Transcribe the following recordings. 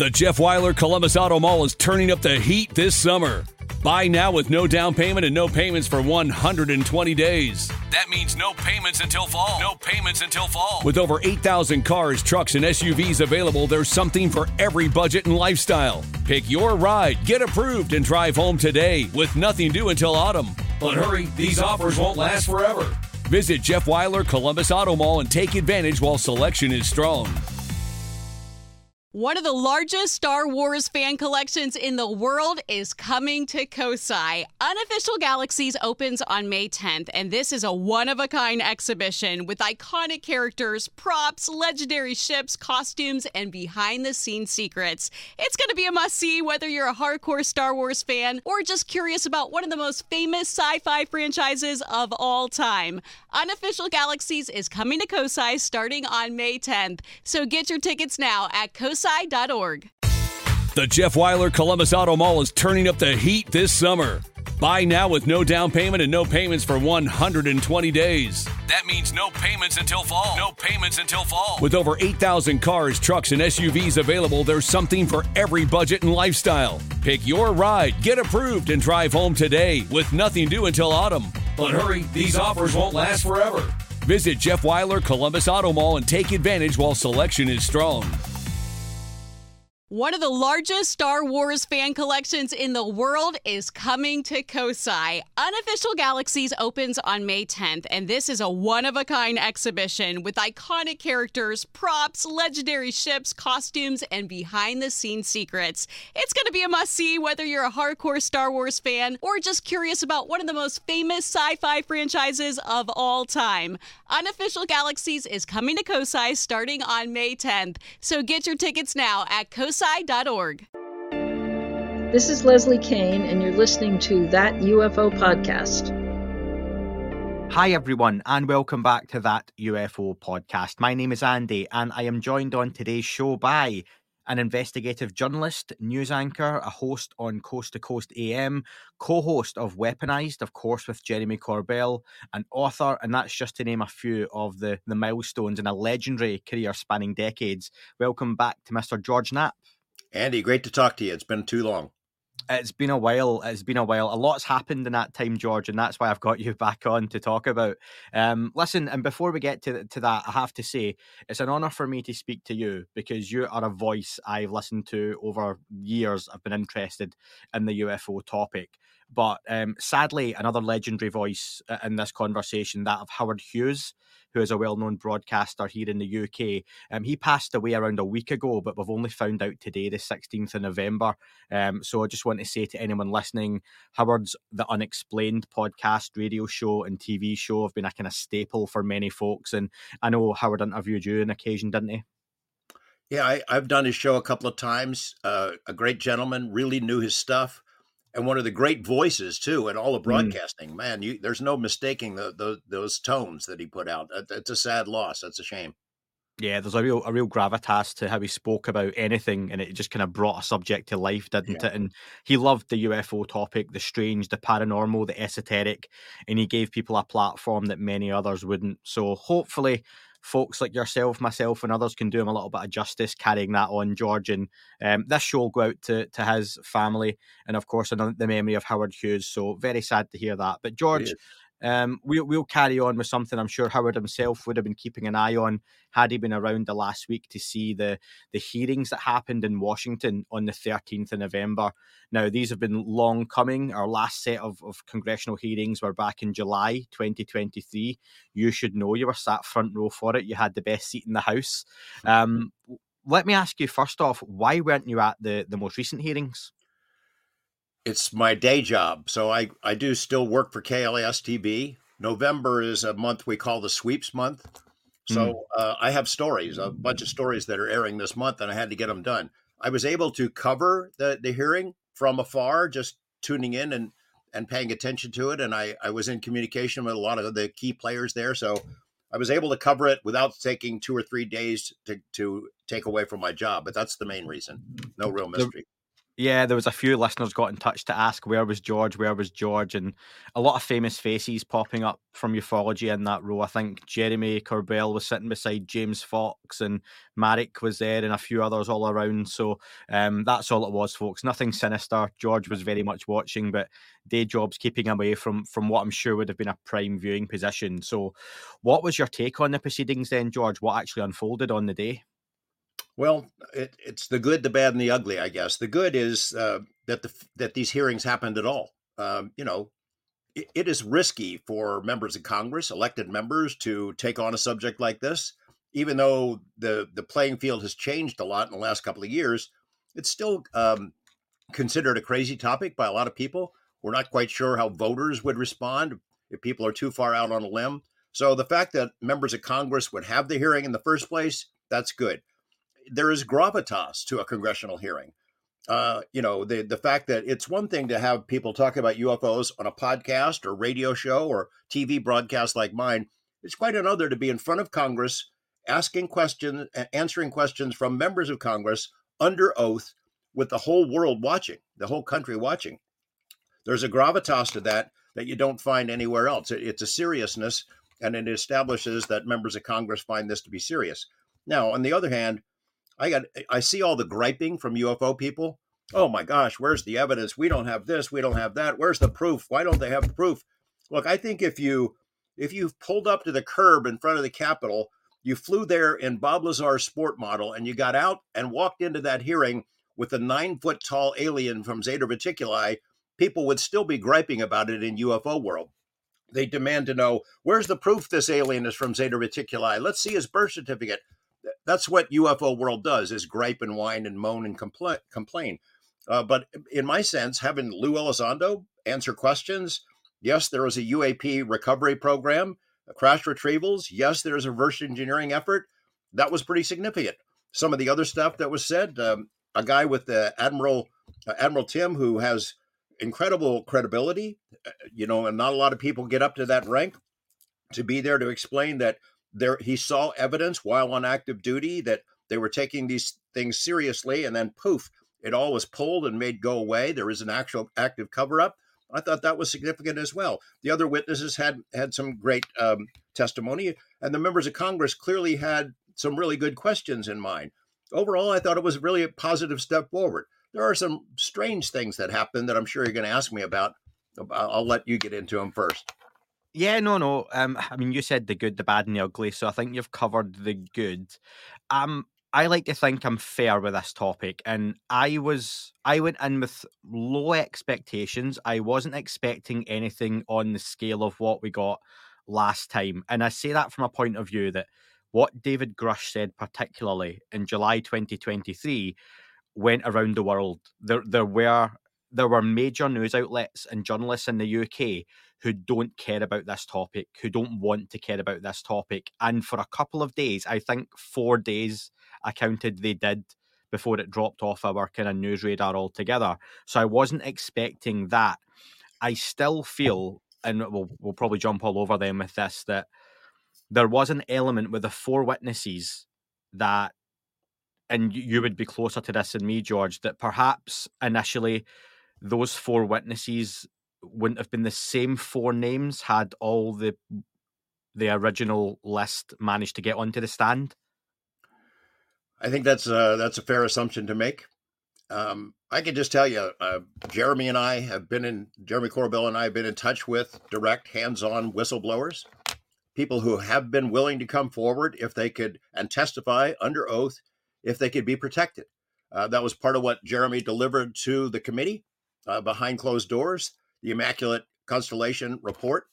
The Jeff Weiler Columbus Auto Mall is turning up the heat this summer. Buy now with no down payment and no payments for 120 days. That means no payments until fall. No payments until fall. With over 8,000 cars, trucks, and SUVs available, there's something for every budget and lifestyle. Pick your ride, get approved, and drive home today with nothing due until autumn. But hurry, these offers won't last forever. Visit Jeff Weiler Columbus Auto Mall and take advantage while selection is strong. One of the largest Star Wars fan collections in the world is coming to Kosai. Unofficial Galaxies opens on May 10th, and this is a one-of-a-kind exhibition with iconic characters, props, legendary ships, costumes, and behind-the-scenes secrets. It's going to be a must-see whether you're a hardcore Star Wars fan or just curious about one of the most famous sci-fi franchises of all time. Unofficial Galaxies is coming to Kosai starting on May 10th, so get your tickets now at kosai.org. The Jeff Weiler Columbus Auto Mall is turning up the heat this summer. Buy now with no down payment and no payments for 120 days. That means no payments until fall. No payments until fall. With over 8,000 cars, trucks, and SUVs available, there's something for every budget and lifestyle. Pick your ride, get approved, and drive home today with nothing due until autumn. But hurry, these offers won't last forever. Visit Jeff Weiler Columbus Auto Mall and take advantage while selection is strong. One of the largest Star Wars fan collections in the world is coming to Kosai. Unofficial Galaxies opens on May 10th, and this is a one-of-a-kind exhibition with iconic characters, props, legendary ships, costumes, and behind-the-scenes secrets. It's going to be a must-see whether you're a hardcore Star Wars fan or just curious about one of the most famous sci-fi franchises of all time. Unofficial Galaxies is coming to Kosai starting on May 10th, so get your tickets now at kosai.org. This is Leslie Kane, and you're listening to That UFO Podcast. Hi everyone, and welcome back to That UFO Podcast. My name is Andy, and I am joined on today's show by an investigative journalist, news anchor, a host on Coast to Coast AM, co-host of Weaponized, of course, with Jeremy Corbell, an author, and that's just to name a few of the milestones in a legendary career spanning decades. Welcome back to Mr. George Knapp. Andy, great to talk to you. It's been too long. It's been a while. A lot's happened in that time, George, and that's why I've got you back on to talk about. Listen, and before we get to that, I have to say it's an honour for me to speak to you because you are a voice I've listened to over years. I've been interested in the UFO topic. But sadly, another legendary voice in this conversation, that of Howard Hughes, who is a well-known broadcaster here in the UK. He passed away around a week ago, but we've only found out today, the 16th of November. So I just want to say to anyone listening, Howard's The Unexplained podcast, radio show and TV show have been a kind of staple for many folks. And I know Howard interviewed you on occasion, didn't he? Yeah, I've done his show a couple of times. A great gentleman, really knew his stuff. And one of the great voices, too, in all of broadcasting. Man, there's no mistaking those tones that he put out. It's a sad loss. That's a shame. Yeah, there's a real gravitas to how he spoke about anything, and it just kind of brought a subject to life, didn't it? And he loved the UFO topic, the strange, the paranormal, the esoteric, and he gave people a platform that many others wouldn't. So hopefully folks like yourself, myself, and others can do him a little bit of justice carrying that on, George. And this show will go out to his family and, of course, in the memory of Howard Hughes. So very sad to hear that. But, George, we'll carry on with something I'm sure Howard himself would have been keeping an eye on had he been around the last week to see the hearings that happened in Washington on the 13th of November. Now, these have been long coming. Our last set of congressional hearings were back in July 2023. You should know you were sat front row for it. You had the best seat in the House. Let me ask you first off, why weren't you at the most recent hearings? It's my day job. So I do still work for KLAS-TV. November is a month we call the sweeps month. So I have stories, a bunch of stories that are airing this month, and I had to get them done. I was able to cover the hearing from afar, just tuning in and paying attention to it. And I was in communication with a lot of the key players there. So I was able to cover it without taking 2 or 3 days to take away from my job. But that's the main reason. No real mystery. Yeah, there was a few listeners got in touch to ask where was George, and a lot of famous faces popping up from ufology in that row. I think Jeremy Corbell was sitting beside James Fox, and Marek was there, and a few others all around. So that's all it was, folks. Nothing sinister. George was very much watching, but day jobs keeping away from what I'm sure would have been a prime viewing position. So, what was your take on the proceedings then, George? What actually unfolded on the day? Well, it's the good, the bad, and the ugly, I guess. The good is that these hearings happened at all. It is risky for members of Congress, elected members, to take on a subject like this. Even though the playing field has changed a lot in the last couple of years, it's still considered a crazy topic by a lot of people. We're not quite sure how voters would respond if people are too far out on a limb. So the fact that members of Congress would have the hearing in the first place, that's good. There is gravitas to a congressional hearing. The fact that it's one thing to have people talk about UFOs on a podcast or radio show or TV broadcast like mine. It's quite another to be in front of Congress, asking questions, answering questions from members of Congress under oath with the whole world watching, the whole country watching. There's a gravitas to that you don't find anywhere else. It's a seriousness, and it establishes that members of Congress find this to be serious. Now, on the other hand, I see all the griping from UFO people. Oh my gosh, where's the evidence? We don't have this, we don't have that. Where's the proof? Why don't they have proof? Look, I think if you pulled up to the curb in front of the Capitol, you flew there in Bob Lazar's sport model, and you got out and walked into that hearing with a 9-foot tall alien from Zeta Reticuli, people would still be griping about it in UFO world. They demand to know, where's the proof this alien is from Zeta Reticuli? Let's see his birth certificate. That's what UFO world does, is gripe and whine and moan and complain. But in my sense, having Lou Elizondo answer questions, yes, there was a UAP recovery program, crash retrievals. Yes, there's a reverse engineering effort. That was pretty significant. Some of the other stuff that was said, a guy with Admiral Tim, who has incredible credibility, and not a lot of people get up to that rank, to be there to explain that he saw evidence while on active duty that they were taking these things seriously, and then poof, it all was pulled and made go away. There was an actual active cover-up. I thought that was significant as well. The other witnesses had some great testimony, and the members of Congress clearly had some really good questions in mind. Overall, I thought it was really a positive step forward. There are some strange things that happened that I'm sure you're going to ask me about. I'll let you get into them first. Yeah, no. I mean, you said the good, the bad, and the ugly, so I think you've covered the good. I like to think I'm fair with this topic, and I went in with low expectations. I wasn't expecting anything on the scale of what we got last time, and I say that from a point of view that what David Grush said, particularly in July 2023, went around the world. There were major news outlets and journalists in the UK who don't care about this topic, who don't want to care about this topic. And for a couple of days, I think 4 days I counted they did before it dropped off our kind of news radar altogether. So I wasn't expecting that. I still feel, and we'll probably jump all over them with this, that there was an element with the 4 witnesses that, and you would be closer to this than me, George, that perhaps initially those 4 witnesses wouldn't have been the same 4 names had all the original list managed to get onto the stand. I think that's a fair assumption to make. I can just tell you, Jeremy Corbell and I have been in touch with direct, hands-on whistleblowers, people who have been willing to come forward if they could and testify under oath if they could be protected. That was part of what Jeremy delivered to the committee behind closed doors, the Immaculate Constellation report.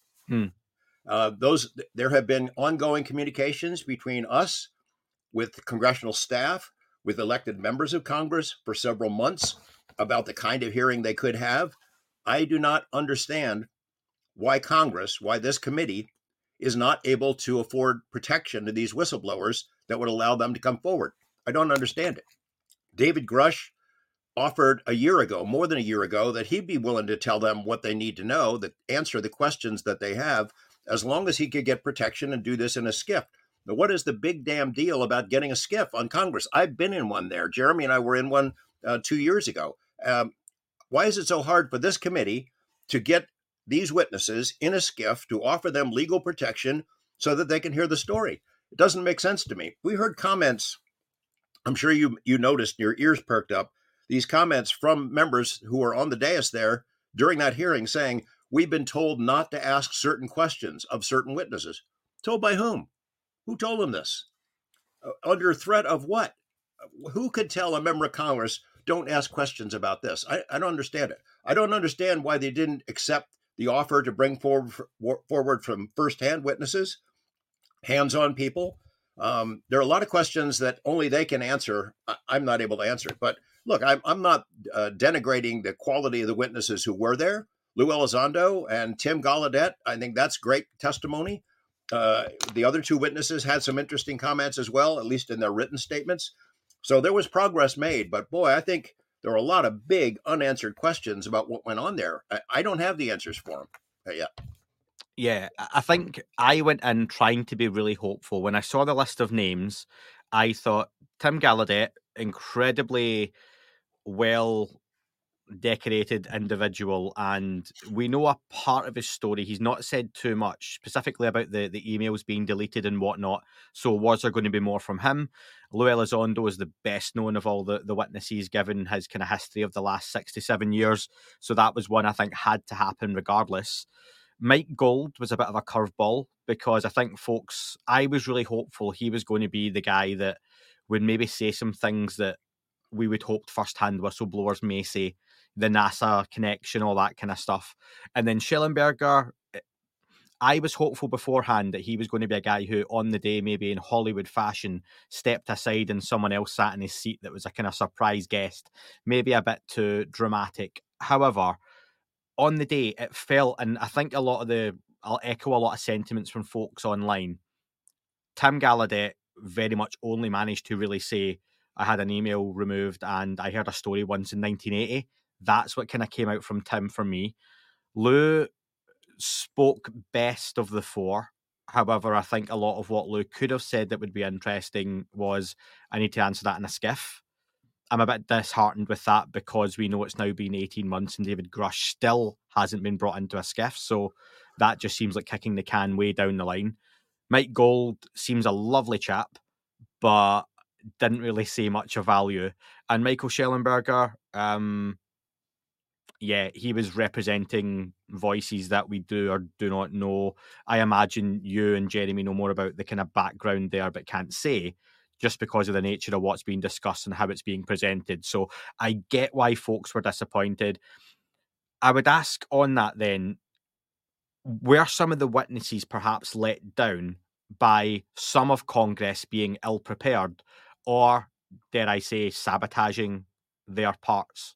There have been ongoing communications between us, with congressional staff, with elected members of Congress for several months about the kind of hearing they could have. I do not understand why this committee is not able to afford protection to these whistleblowers that would allow them to come forward. I don't understand it. David Grush offered more than a year ago, that he'd be willing to tell them what they need to know, that answer the questions that they have, as long as he could get protection and do this in a SCIF. Now, what is the big damn deal about getting a SCIF on Congress? I've been in one there. Jeremy and I were in one 2 years ago. Why is it so hard for this committee to get these witnesses in a SCIF to offer them legal protection so that they can hear the story? It doesn't make sense to me. We heard comments, I'm sure you noticed, your ears perked up, these comments from members who were on the dais there during that hearing saying, we've been told not to ask certain questions of certain witnesses. Told by whom? Who told them this? Under threat of what? Who could tell a member of Congress, don't ask questions about this? I don't understand it. I don't understand why they didn't accept the offer to bring forward from firsthand witnesses, hands-on people. There are a lot of questions that only they can answer. I'm not able to answer it. But look, I'm not denigrating the quality of the witnesses who were there. Lou Elizondo and Tim Gallaudet, I think that's great testimony. The other two witnesses had some interesting comments as well, at least in their written statements. So there was progress made. But boy, I think there are a lot of big unanswered questions about what went on there. I don't have the answers for them yet. Yeah, I think I went in trying to be really hopeful. When I saw the list of names, I thought Tim Gallaudet, incredibly well decorated individual, and we know a part of his story. He's not said too much specifically about the emails being deleted and whatnot, so was there going to be more from him? Lou Elizondo is the best known of all the witnesses given his kind of history of the last 67 years, so that was one I think had to happen regardless. Mike Gold was a bit of a curveball because I think I was really hopeful he was going to be the guy that would maybe say some things that we would hope first-hand whistleblowers may say, the NASA connection, all that kind of stuff. And then Shellenberger, I was hopeful beforehand that he was going to be a guy who on the day, maybe in Hollywood fashion, stepped aside and someone else sat in his seat that was a kind of surprise guest, maybe a bit too dramatic. However, on the day, it felt, and I think I'll echo a lot of sentiments from folks online. Tim Gallaudet very much only managed to really say, I had an email removed and I heard a story once in 1980. That's what kind of came out from Tim for me. Lou spoke best of the four. However, I think a lot of what Lou could have said that would be interesting was, I need to answer that in a SCIF. I'm a bit disheartened with that because we know it's now been 18 months and David Grush still hasn't been brought into a SCIF. So that just seems like kicking the can way down the line. Mike Gold seems a lovely chap, but didn't really say much of value. And Michael Shellenberger, he was representing voices that we do or do not know. I imagine you and Jeremy know more about the kind of background there, but can't say, just because of the nature of what's being discussed and how it's being presented. So I get why folks were disappointed. I would ask on that then, were some of the witnesses perhaps let down by some of Congress being ill-prepared or, dare I say, sabotaging their parts?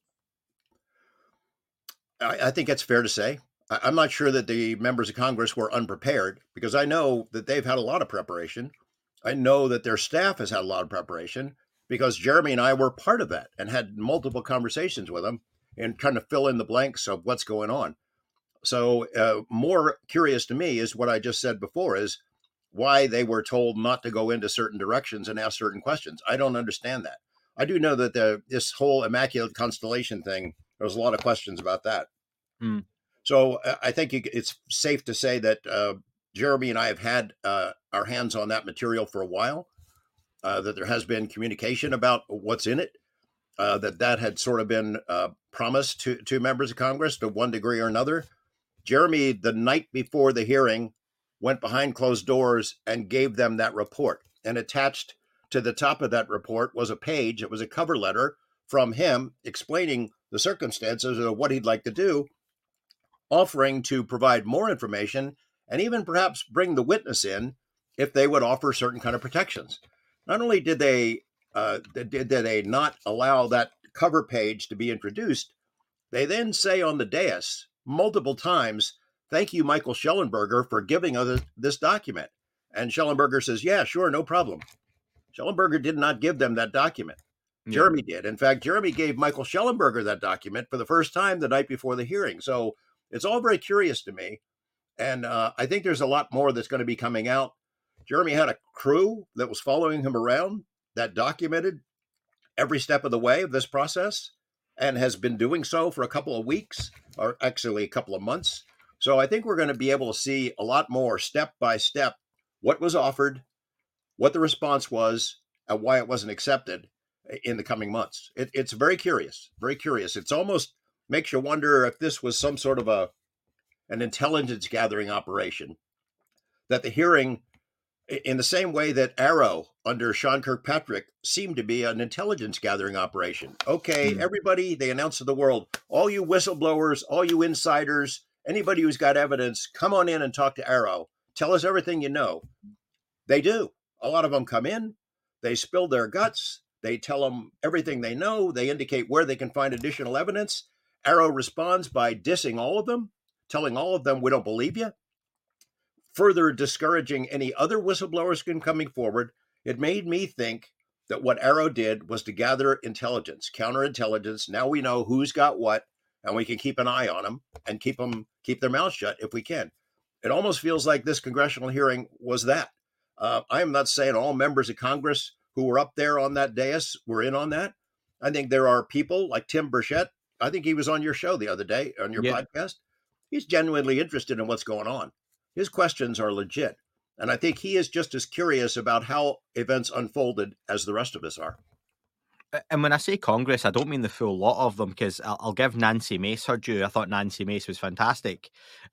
I think it's fair to say. I'm not sure that the members of Congress were unprepared, because I know that they've had a lot of preparation. I know that their staff has had a lot of preparation because Jeremy and I were part of that and had multiple conversations with them and trying to fill in the blanks of what's going on. So more curious to me is what I just said before, is why they were told not to go into certain directions and ask certain questions. I don't understand that. I do know that this whole Immaculate Constellation thing, there was a lot of questions about that. Mm. So I think it's safe to say that Jeremy and I have had our hands on that material for a while, that there has been communication about what's in it, that had sort of been promised to members of Congress to one degree or another. Jeremy, the night before the hearing, went behind closed doors and gave them that report. And attached to the top of that report was a page. It was a cover letter from him explaining the circumstances of what he'd like to do, offering to provide more information and even perhaps bring the witness in if they would offer certain kind of protections. Not only did they not allow that cover page to be introduced, they then say on the dais multiple times, "Thank you, Michael Shellenberger, for giving us this document." And Shellenberger says, "Yeah, sure, no problem." Shellenberger did not give them that document. Yeah. Jeremy did. In fact, Jeremy gave Michael Shellenberger that document for the first time the night before the hearing. So it's all very curious to me. And I think there's a lot more that's going to be coming out. Jeremy had a crew that was following him around that documented every step of the way of this process. and has been doing so for a couple of weeks, or actually a couple of months. So I think we're going to be able to see a lot more step by step what was offered, what the response was, and why it wasn't accepted in the coming months. It's very curious, very curious. It's almost makes you wonder if this was some sort of an intelligence gathering operation, that the hearing, in the same way that Arrow under Sean Kirkpatrick seemed to be an intelligence gathering operation. Okay, everybody, they announced to the world, all you whistleblowers, all you insiders, anybody who's got evidence, come on in and talk to Arrow. Tell us everything you know. They do. A lot of them come in, they spill their guts, they tell them everything they know, they indicate where they can find additional evidence. Arrow responds by dissing all of them, telling all of them, we don't believe you, further discouraging any other whistleblowers from coming forward. It made me think that what Arrow did was to gather intelligence, counterintelligence. Now we know who's got what, and we can keep an eye on them and keep their mouths shut if we can. It almost feels like this congressional hearing was that. I am not saying all members of Congress who were up there on that dais were in on that. I think there are people like Tim Burchett. I think he was on your show the other day, on your podcast. He's genuinely interested in what's going on. His questions are legit. And I think he is just as curious about how events unfolded as the rest of us are. And when I say Congress, I don't mean the full lot of them, because I'll give Nancy Mace her due. I thought Nancy Mace was fantastic.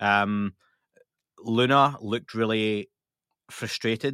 Luna looked really frustrated.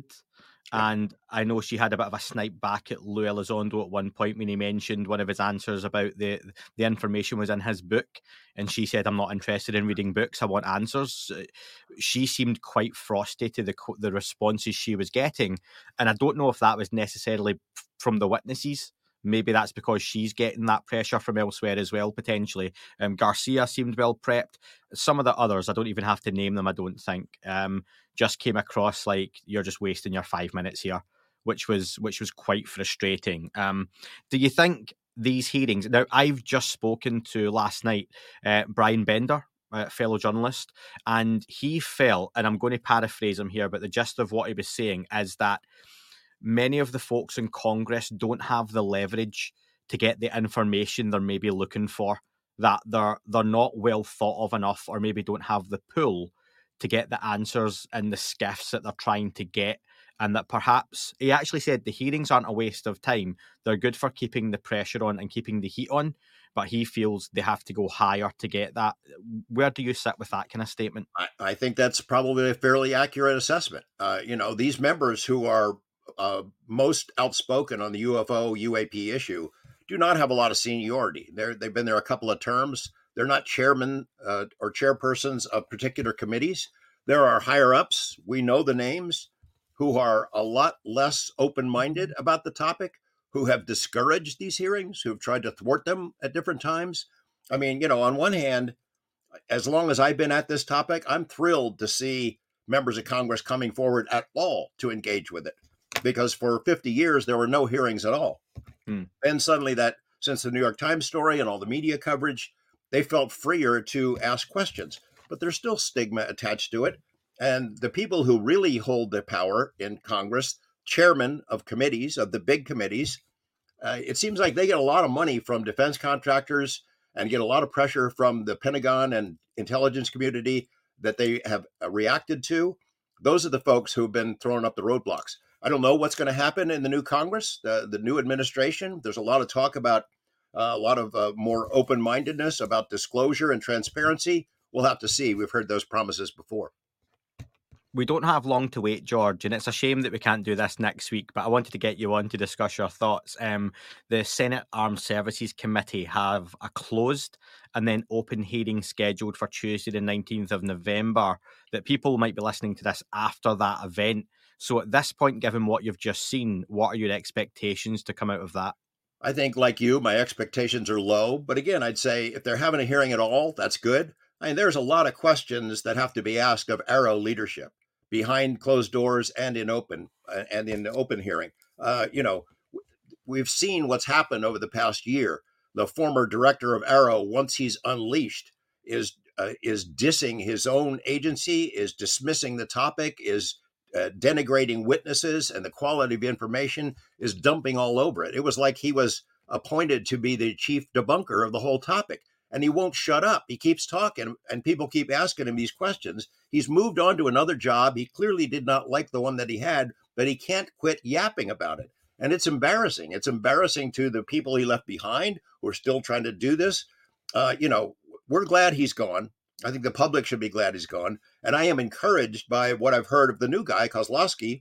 And I know she had a bit of a snipe back at Lou Elizondo at one point when he mentioned one of his answers about the information was in his book. And she said, I'm not interested in reading books. I want answers. She seemed quite frosty to the responses she was getting. And I don't know if that was necessarily from the witnesses. Maybe that's because she's getting that pressure from elsewhere as well, potentially. Garcia seemed well prepped. Some of the others, I don't even have to name them, I don't think, just came across like you're just wasting your 5 minutes here, which was quite frustrating. Do you think these hearings... Now, I've just spoken to last night Brian Bender, a fellow journalist, and he felt, and I'm going to paraphrase him here, but the gist of what he was saying is that many of the folks in Congress don't have the leverage to get the information they're maybe looking for, that they're not well thought of enough, or maybe don't have the pull to get the answers and the skiffs that they're trying to get. And that perhaps, he actually said the hearings aren't a waste of time. They're good for keeping the pressure on and keeping the heat on, but he feels they have to go higher to get that. Where do you sit with that kind of statement? I think that's probably a fairly accurate assessment. These members who are most outspoken on the UFO UAP issue do not have a lot of seniority. They've been there a couple of terms. They're not chairmen or chairpersons of particular committees. There are higher ups. We know the names, who are a lot less open-minded about the topic, who have discouraged these hearings, who have tried to thwart them at different times. I mean, on one hand, as long as I've been at this topic, I'm thrilled to see members of Congress coming forward at all to engage with it, because for 50 years, there were no hearings at all. And suddenly since the New York Times story and all the media coverage, they felt freer to ask questions, but there's still stigma attached to it. And the people who really hold the power in Congress, chairmen of committees, of the big committees, it seems like they get a lot of money from defense contractors and get a lot of pressure from the Pentagon and intelligence community that they have reacted to. Those are the folks who have been throwing up the roadblocks. I don't know what's going to happen in the new Congress, the new administration. There's a lot of talk about a lot of more open-mindedness about disclosure and transparency. We'll have to see. We've heard those promises before. We don't have long to wait, George, and it's a shame that we can't do this next week, but I wanted to get you on to discuss your thoughts. The Senate Armed Services Committee have a closed and then open hearing scheduled for Tuesday, the 19th of November, that people might be listening to this after that event. So at this point, given what you've just seen, what are your expectations to come out of that? I think, like you, my expectations are low. But again, I'd say if they're having a hearing at all, that's good. I mean, there's a lot of questions that have to be asked of Arrow leadership behind closed doors and in the open hearing. We've seen what's happened over the past year. The former director of Arrow, once he's unleashed, is dissing his own agency, is dismissing the topic, is denigrating witnesses and the quality of information, is dumping all over it. It was like he was appointed to be the chief debunker of the whole topic. And he won't shut up. He keeps talking, and people keep asking him these questions. He's moved on to another job. He clearly did not like the one that he had, but he can't quit yapping about it. And it's embarrassing. It's embarrassing to the people he left behind who are still trying to do this. We're glad he's gone. I think the public should be glad he's gone. And I am encouraged by what I've heard of the new guy, Kozlowski,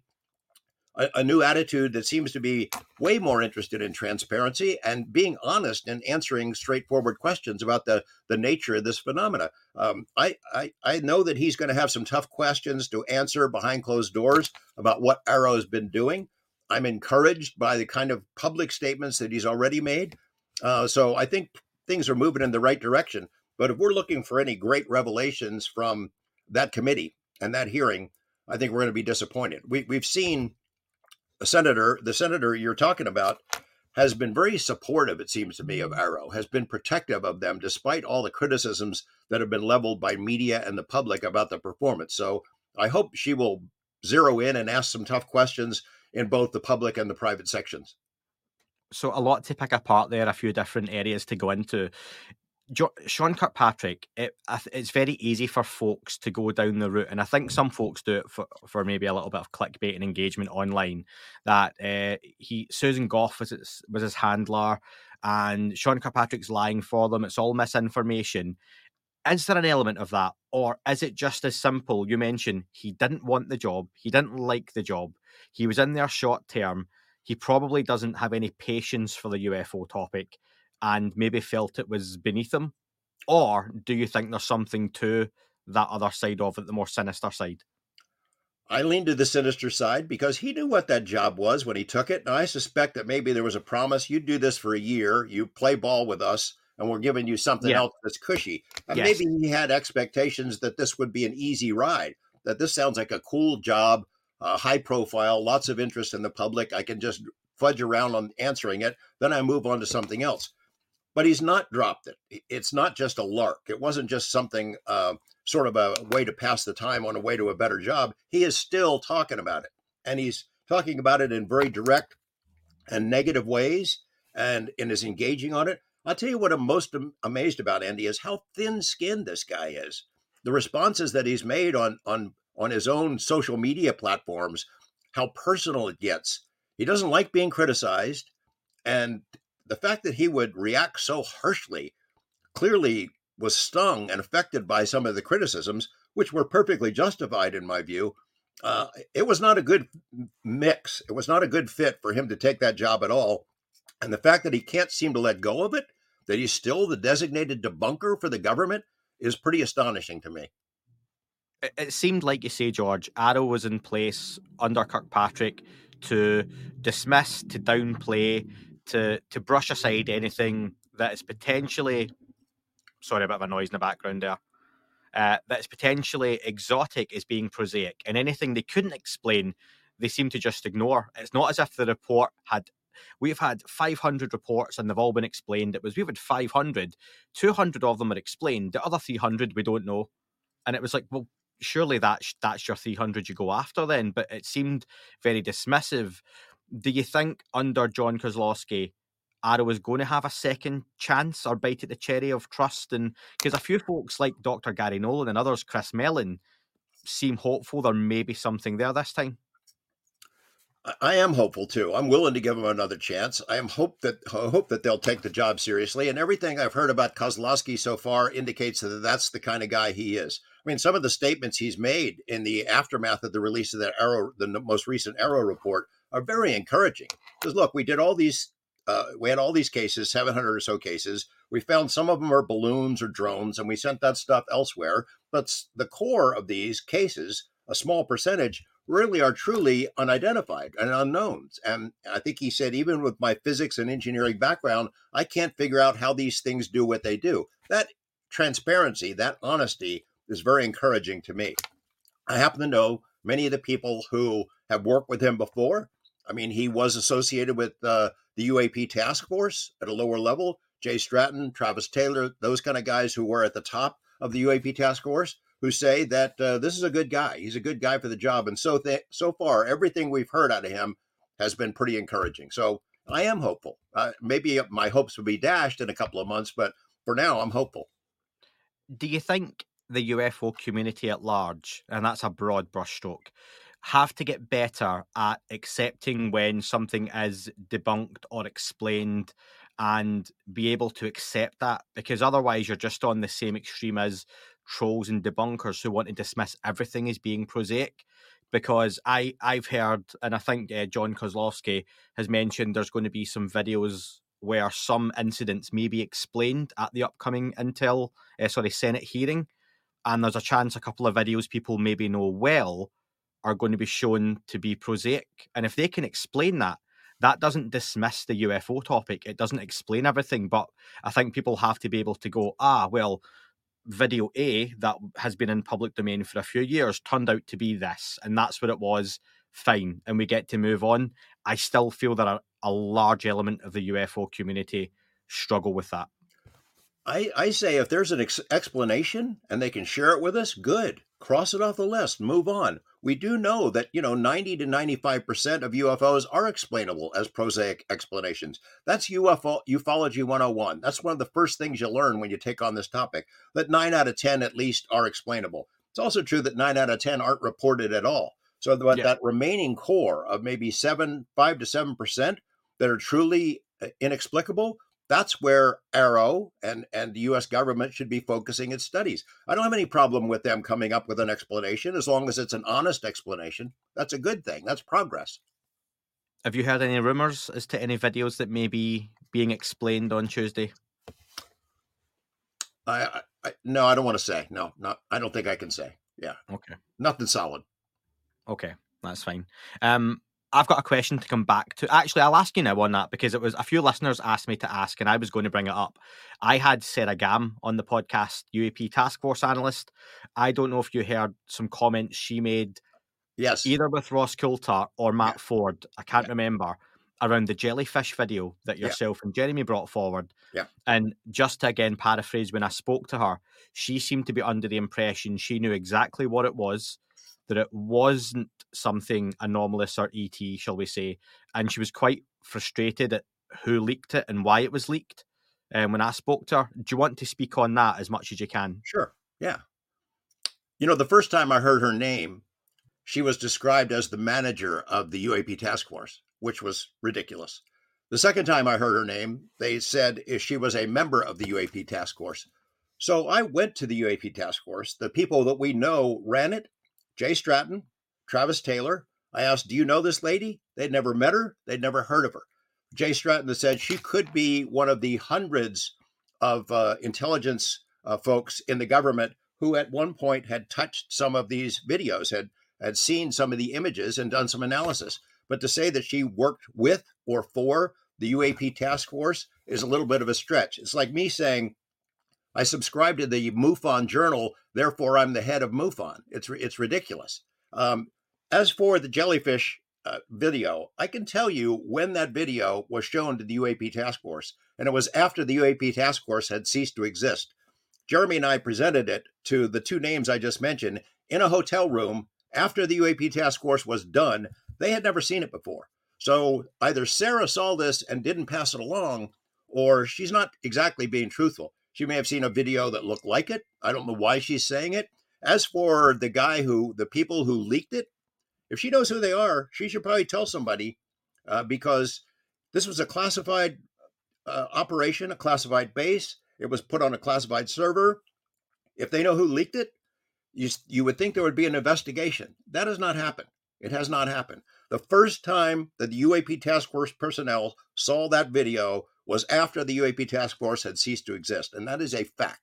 a new attitude that seems to be way more interested in transparency and being honest and answering straightforward questions about the nature of this phenomena. I know that he's going to have some tough questions to answer behind closed doors about what AARO's been doing. I'm encouraged by the kind of public statements that he's already made. So I think things are moving in the right direction. But if we're looking for any great revelations from that committee and that hearing, I think we're going to be disappointed. We've seen the senator you're talking about has been very supportive, it seems to me, of AARO, has been protective of them, despite all the criticisms that have been leveled by media and the public about the performance. So I hope she will zero in and ask some tough questions in both the public and the private sections. So a lot to pick apart there, a few different areas to go into. Sean Kirkpatrick, it's very easy for folks to go down the route, and I think some folks do it for maybe a little bit of clickbait and engagement online, that Susan Gough was his handler, and Sean Kirkpatrick's lying for them. It's all misinformation. Is there an element of that, or is it just as simple? You mentioned he didn't want the job, he didn't like the job, he was in there short term, he probably doesn't have any patience for the UFO topic, and maybe felt it was beneath him? Or do you think there's something to that other side of it, the more sinister side? I lean to the sinister side because he knew what that job was when he took it. And I suspect that maybe there was a promise, you do this for a year, you play ball with us, and we're giving you something else that's cushy. And maybe he had expectations that this would be an easy ride, that this sounds like a cool job, high profile, lots of interest in the public. I can just fudge around on answering it. Then I move on to something else. But he's not dropped it. It's not just a lark. It wasn't just something sort of a way to pass the time on a way to a better job. He is still talking about it. And he's talking about it in very direct and negative ways and is engaging on it. I'll tell you what I'm most amazed about, Andy, is how thin-skinned this guy is. The responses that he's made on his own social media platforms, how personal it gets. He doesn't like being criticized. And the fact that he would react so harshly clearly was stung and affected by some of the criticisms, which were perfectly justified in my view. It was not a good mix. It was not a good fit for him to take that job at all. And the fact that he can't seem to let go of it, that he's still the designated debunker for the government, is pretty astonishing to me. It seemed like, you say, George, AARO was in place under Kirkpatrick to dismiss, to downplay, to brush aside anything that is potentially, sorry, a bit of a noise in the background there, that is potentially exotic as being prosaic, and anything they couldn't explain, they seem to just ignore. It's not as if the report we've had 500 reports and they've all been explained. We've had 500, 200 of them are explained, the other 300 we don't know. And it was like, well, surely that's your 300 you go after then, but it seemed very dismissive. Do you think under John Kozlowski, AARO was going to have a second chance or bite at the cherry of trust? And because a few folks like Dr. Gary Nolan and others, Chris Mellon, seem hopeful there may be something there this time. I am hopeful too. I'm willing to give them another chance. I hope that they'll take the job seriously. And everything I've heard about Kozlowski so far indicates that that's the kind of guy he is. I mean, some of the statements he's made in the aftermath of the release of that AARO, the most recent AARO report, are very encouraging. Because look, we had all these cases, 700 or so cases. We found some of them are balloons or drones, and we sent that stuff elsewhere. But the core of these cases, a small percentage, really are truly unidentified and unknowns. And I think he said, even with my physics and engineering background, I can't figure out how these things do what they do. That transparency, that honesty is very encouraging to me. I happen to know many of the people who have worked with him before. I mean, he was associated with the UAP task force at a lower level. Jay Stratton, Travis Taylor, those kind of guys who were at the top of the UAP task force, who say that this is a good guy. He's a good guy for the job. And so far, everything we've heard out of him has been pretty encouraging. So I am hopeful. Maybe my hopes will be dashed in a couple of months, but for now, I'm hopeful. Do you think the UFO community at large, and that's a broad brushstroke, have to get better at accepting when something is debunked or explained and be able to accept that? Because otherwise you're just on the same extreme as trolls and debunkers who want to dismiss everything as being prosaic. Because I've heard, and I think John Kozlowski has mentioned, there's going to be some videos where some incidents may be explained at the upcoming Senate hearing, and there's a chance a couple of videos people maybe know well are going to be shown to be prosaic. And if they can explain that, that doesn't dismiss the UFO topic. It doesn't explain everything, but I think people have to be able to go, well, video A that has been in public domain for a few years turned out to be this, and that's what it was. Fine, and we get to move on. I still feel that a large element of the UFO community struggle with that. I say if there's an explanation and they can share it with us, good. Cross it off the list, move on. We do know that, 90 to 95% of UFOs are explainable as prosaic explanations. That's ufology 101. That's one of the first things you learn when you take on this topic, that 9 out of 10 at least are explainable. It's also true that 9 out of 10 aren't reported at all. So that remaining core of maybe 5 to 7% that are truly inexplicable, that's where AARO and the U.S. government should be focusing its studies. I don't have any problem with them coming up with an explanation as long as it's an honest explanation. That's a good thing. That's progress. Have you heard any rumors as to any videos that may be being explained on Tuesday? No, I don't want to say. No, I don't think I can say. Yeah. Okay. Nothing solid. Okay, that's fine. I've got a question to come back to. Actually, I'll ask you now on that because it was a few listeners asked me to ask, and I was going to bring it up. I had Sarah Gam on the podcast, UAP Task Force analyst. I don't know if you heard some comments she made. Yes. Either with Ross Coulter or Matt Ford, I can't remember, around the jellyfish video that yourself and Jeremy brought forward. Yeah. And just to again paraphrase, when I spoke to her, she seemed to be under the impression she knew exactly what it was, that it wasn't something anomalous or ET, shall we say, and she was quite frustrated at who leaked it and why it was leaked. When I spoke to her, do you want to speak on that as much as you can? Sure, yeah. The first time I heard her name, she was described as the manager of the UAP Task Force, which was ridiculous. The second time I heard her name, they said she was a member of the UAP Task Force. So I went to the UAP Task Force. The people that we know ran it, Jay Stratton, Travis Taylor. I asked, do you know this lady? They'd never met her. They'd never heard of her. Jay Stratton said she could be one of the hundreds of intelligence folks in the government who at one point had touched some of these videos, had seen some of the images and done some analysis. But to say that she worked with or for the UAP Task Force is a little bit of a stretch. It's like me saying, I subscribe to the MUFON Journal, therefore I'm the head of MUFON. It's ridiculous. As for the jellyfish video, I can tell you when that video was shown to the UAP Task Force, and it was after the UAP Task Force had ceased to exist. Jeremy and I presented it to the two names I just mentioned in a hotel room after the UAP Task Force was done. They had never seen it before. So either Sarah saw this and didn't pass it along, or she's not exactly being truthful. She may have seen a video that looked like it. I don't know why she's saying it. As for the people who leaked it, if she knows who they are, she should probably tell somebody because this was a classified operation, a classified base. It was put on a classified server. If they know who leaked it, you would think there would be an investigation. That has not happened. It has not happened. The first time that the UAP Task Force personnel saw that video was after the UAP Task Force had ceased to exist, and that is a fact.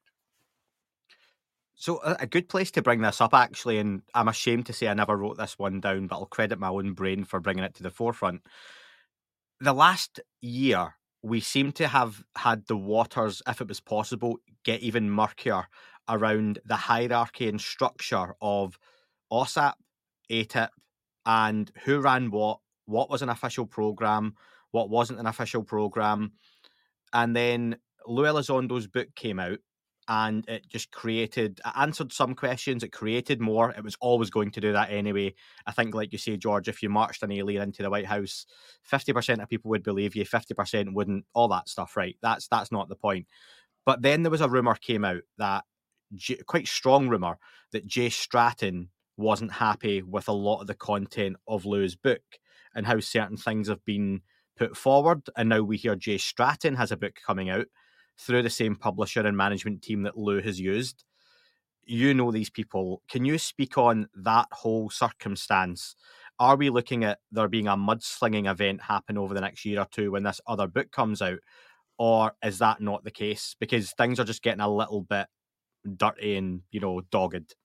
So a good place to bring this up, actually, and I'm ashamed to say I never wrote this one down, but I'll credit my own brain for bringing it to the forefront. The last year, we seem to have had the waters, if it was possible, get even murkier around the hierarchy and structure of OSAP, ATIP, and who ran what was an official program, what wasn't an official program. And then Lou Elizondo's book came out, and it just it answered some questions, it created more. It was always going to do that anyway. I think, like you say, George, if you marched an alien into the White House, 50% of people would believe you, 50% wouldn't, all that stuff, right? That's not the point. But then there was a rumour came out, that quite strong rumour, that Jay Stratton wasn't happy with a lot of the content of Lou's book and how certain things have been put forward. And now we hear Jay Stratton has a book coming out through the same publisher and management team that Lou has used. You know these people. Can you speak on that whole circumstance? Are we looking at there being a mudslinging event happen over the next year or two when this other book comes out? Or is that not the case? Because things are just getting a little bit dirty and, dogged.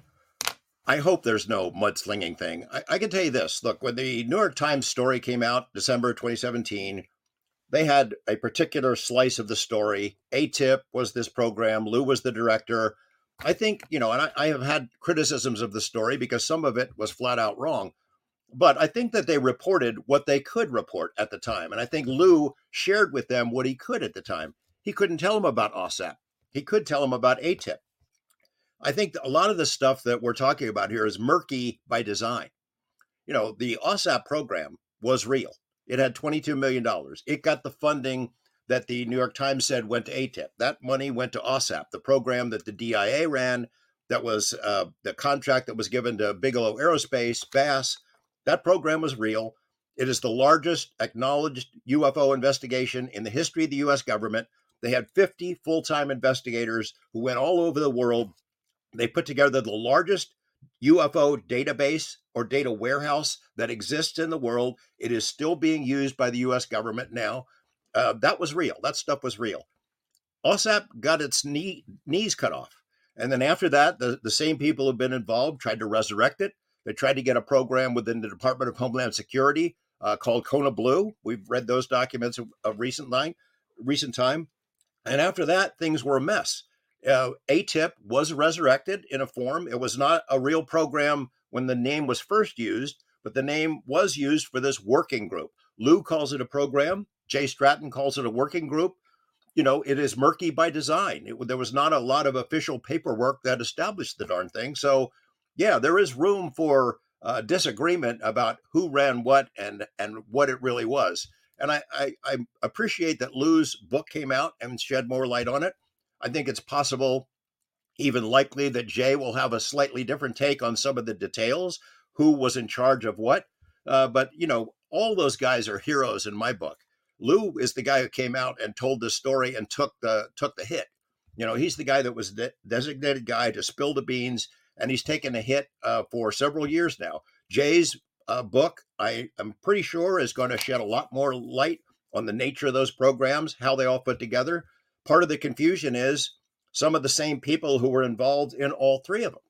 I hope there's no mudslinging thing. I can tell you this. Look, when the New York Times story came out, December 2017, they had a particular slice of the story. ATIP was this program. Lou was the director. I think, and I have had criticisms of the story because some of it was flat out wrong. But I think that they reported what they could report at the time. And I think Lou shared with them what he could at the time. He couldn't tell them about OSAP. He could tell them about ATIP. I think a lot of the stuff that we're talking about here is murky by design. The OSAP program was real. It had $22 million. It got the funding that the New York Times said went to ATIP. That money went to OSAP, the program that the DIA ran, that was the contract that was given to Bigelow Aerospace, BASS. That program was real. It is the largest acknowledged UFO investigation in the history of the U.S. government. They had 50 full-time investigators who went all over the world. They put together the largest UFO database or data warehouse that exists in the world. It is still being used by the U.S. government now. That was real. That stuff was real. OSAP got its knees cut off. And then after that, the same people who have been involved tried to resurrect it. They tried to get a program within the Department of Homeland Security called Kona Blue. We've read those documents of recent time. And after that, things were a mess. ATIP was resurrected in a form. It was not a real program when the name was first used, but the name was used for this working group. Lou calls it a program. Jay Stratton calls it a working group. It is murky by design. There was not a lot of official paperwork that established the darn thing. So, yeah, there is room for disagreement about who ran what and what it really was. And I appreciate that Lou's book came out and shed more light on it. I think it's possible, even likely, that Jay will have a slightly different take on some of the details, who was in charge of what. But, all those guys are heroes in my book. Lou is the guy who came out and told this story and took the hit. He's the guy that was the designated guy to spill the beans, and he's taken a hit for several years now. Jay's book, I am pretty sure, is going to shed a lot more light on the nature of those programs, how they all put together. Part of the confusion is some of the same people who were involved in all three of them.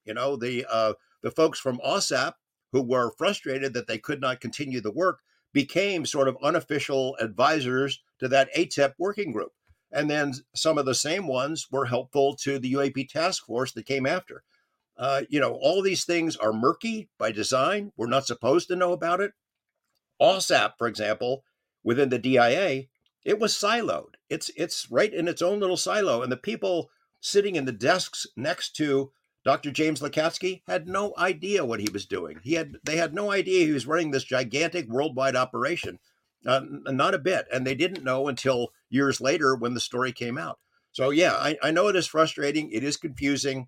The folks from OSAP who were frustrated that they could not continue the work became sort of unofficial advisors to that ATIP working group. And then some of the same ones were helpful to the UAP task force that came after. All these things are murky by design. We're not supposed to know about it. OSAP, for example, within the DIA, it was siloed. It's right in its own little silo. And the people sitting in the desks next to Dr. James Lacatski had no idea what he was doing. They had no idea he was running this gigantic worldwide operation, not a bit. And they didn't know until years later when the story came out. So, yeah, I know it is frustrating. It is confusing.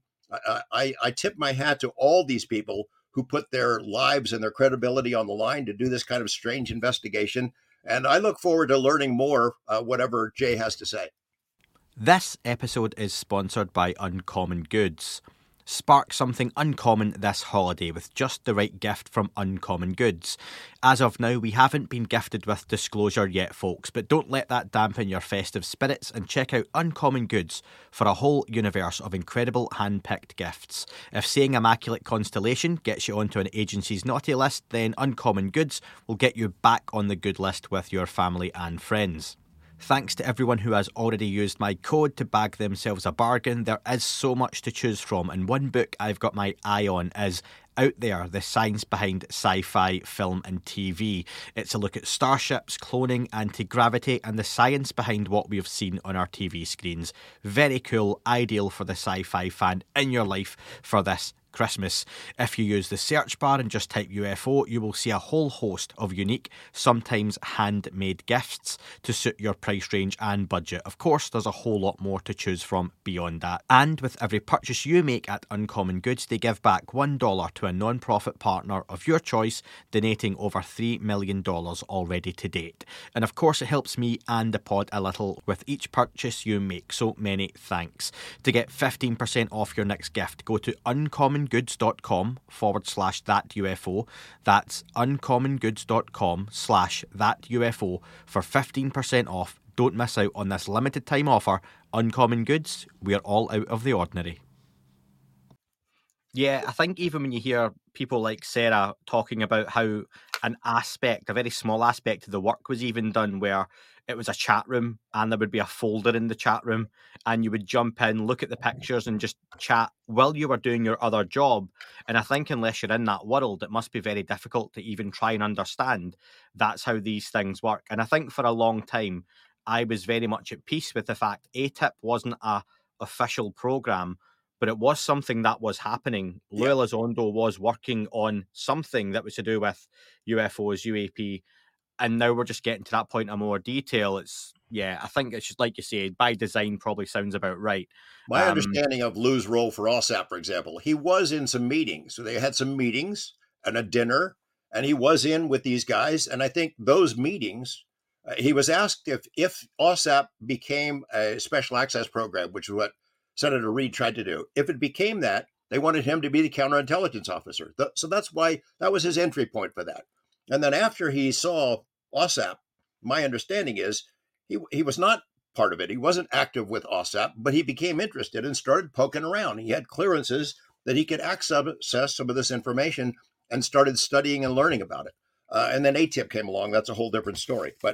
I tip my hat to all these people who put their lives and their credibility on the line to do this kind of strange investigation. And I look forward to learning more, whatever Jay has to say. This episode is sponsored by Uncommon Goods. Spark something uncommon this holiday with just the right gift from Uncommon Goods. As of now, we haven't been gifted with disclosure yet, folks, but don't let that dampen your festive spirits and check out Uncommon Goods for a whole universe of incredible hand-picked gifts. If saying Immaculate Constellation gets you onto an agency's naughty list, then Uncommon Goods will get you back on the good list with your family and friends. Thanks to everyone who has already used my code to bag themselves a bargain. There is so much to choose from, and one book I've got my eye on is Out There, the science behind sci-fi, film and TV. It's a look at starships, cloning, anti-gravity and the science behind what we have seen on our TV screens. Very cool, ideal for the sci-fi fan in your life for this Christmas. If you use the search bar and just type UFO, you will see a whole host of unique, sometimes handmade gifts to suit your price range and budget. Of course, there's a whole lot more to choose from beyond that. And with every purchase you make at Uncommon Goods, they give back $1 to a non-profit partner of your choice, donating over $3 million already to date. And of course, it helps me and the pod a little with each purchase you make, so many thanks. To get 15% off your next gift, go to uncommongoods.com/thatUFO. That's uncommongoods.com/thatUFO for 15% off. Don't miss out on this limited time offer. Uncommon Goods, we're all out of the ordinary. Yeah, I think even when you hear people like Sarah talking about how a very small aspect of the work was even done where it was a chat room and there would be a folder in the chat room and you would jump in, look at the pictures and just chat while you were doing your other job. And I think unless you're in that world, it must be very difficult to even try and understand that's how these things work. And I think for a long time, I was very much at peace with the fact ATIP wasn't a official program, but it was something that was happening. Loyola Elizondo was working on something that was to do with UFOs, UAP, and now we're just getting to that point of more detail. I think it's just like you say, by design probably sounds about right. My understanding of Lou's role for OSAP, for example, he was in some meetings. So they had some meetings and a dinner, and he was in with these guys. And I think those meetings, he was asked if OSAP became a special access program, which is what Senator Reid tried to do. If it became that, they wanted him to be the counterintelligence officer. So that's why that was his entry point for that. And then after he saw OSAP, my understanding is he was not part of it. He wasn't active with OSAP, but he became interested and started poking around. He had clearances that he could access some of this information and started studying and learning about it. And then ATIP came along. That's a whole different story. But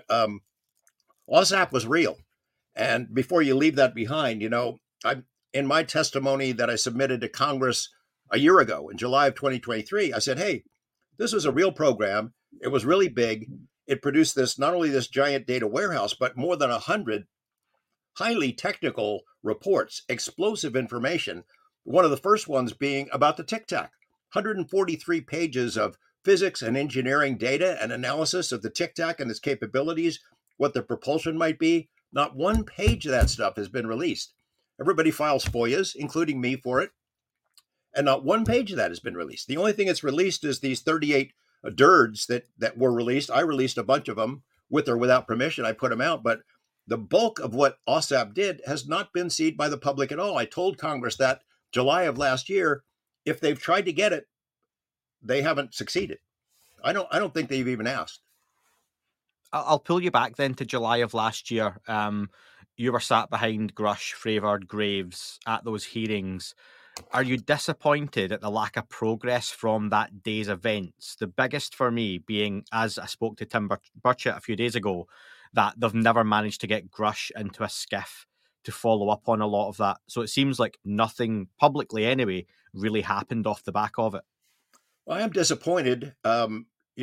OSAP was real. And before you leave that behind, in my testimony that I submitted to Congress a year ago, in July of 2023, I said, hey, this was a real program. It was really big. It produced not only this giant data warehouse, but more than 100 highly technical reports, explosive information. One of the first ones being about the Tic Tac, 143 pages of physics and engineering data and analysis of the Tic Tac and its capabilities, what the propulsion might be. Not one page of that stuff has been released. Everybody files FOIAs, including me, for it. And not one page of that has been released. The only thing that's released is these 38 DIRDs that were released. I released a bunch of them with or without permission. I put them out. But the bulk of what OSAP did has not been seen by the public at all. I told Congress that July of last year. If they've tried to get it, they haven't succeeded. I don't think they've even asked. I'll pull you back then to July of last year. You were sat behind Grush, Fravor, Graves at those hearings. Are you disappointed at the lack of progress from that day's events? The biggest for me being, as I spoke to Tim Burchett a few days ago, that they've never managed to get Grush into a skiff to follow up on a lot of that. So it seems like nothing, publicly anyway, really happened off the back of it. Well, I am disappointed, in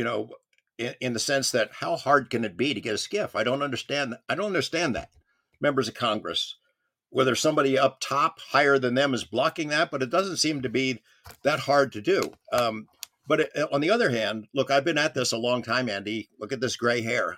the sense that how hard can it be to get a skiff? I don't understand that. Members of Congress, whether somebody up top higher than them is blocking that, but it doesn't seem to be that hard to do. But on the other hand, look, I've been at this a long time, Andy. Look at this gray hair.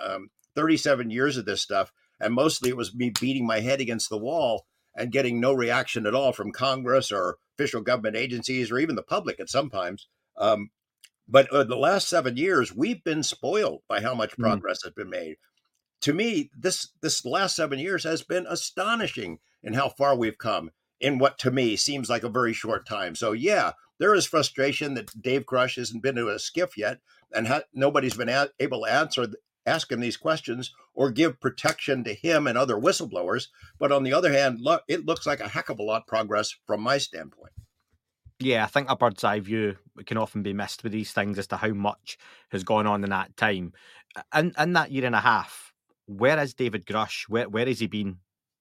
37 years of this stuff. And mostly it was me beating my head against the wall and getting no reaction at all from Congress or official government agencies or even the public at sometimes. But the last 7 years, we've been spoiled by how much progress has been made. To me, this last 7 years has been astonishing in how far we've come in what to me seems like a very short time. So yeah, there is frustration that Dave Grush hasn't been to a skiff yet, and nobody's been able to ask him these questions or give protection to him and other whistleblowers. But on the other hand, it looks like a heck of a lot of progress from my standpoint. Yeah, I think a bird's eye view can often be missed with these things as to how much has gone on in that time. And in that year and a half, where is David Grush? Where has he been?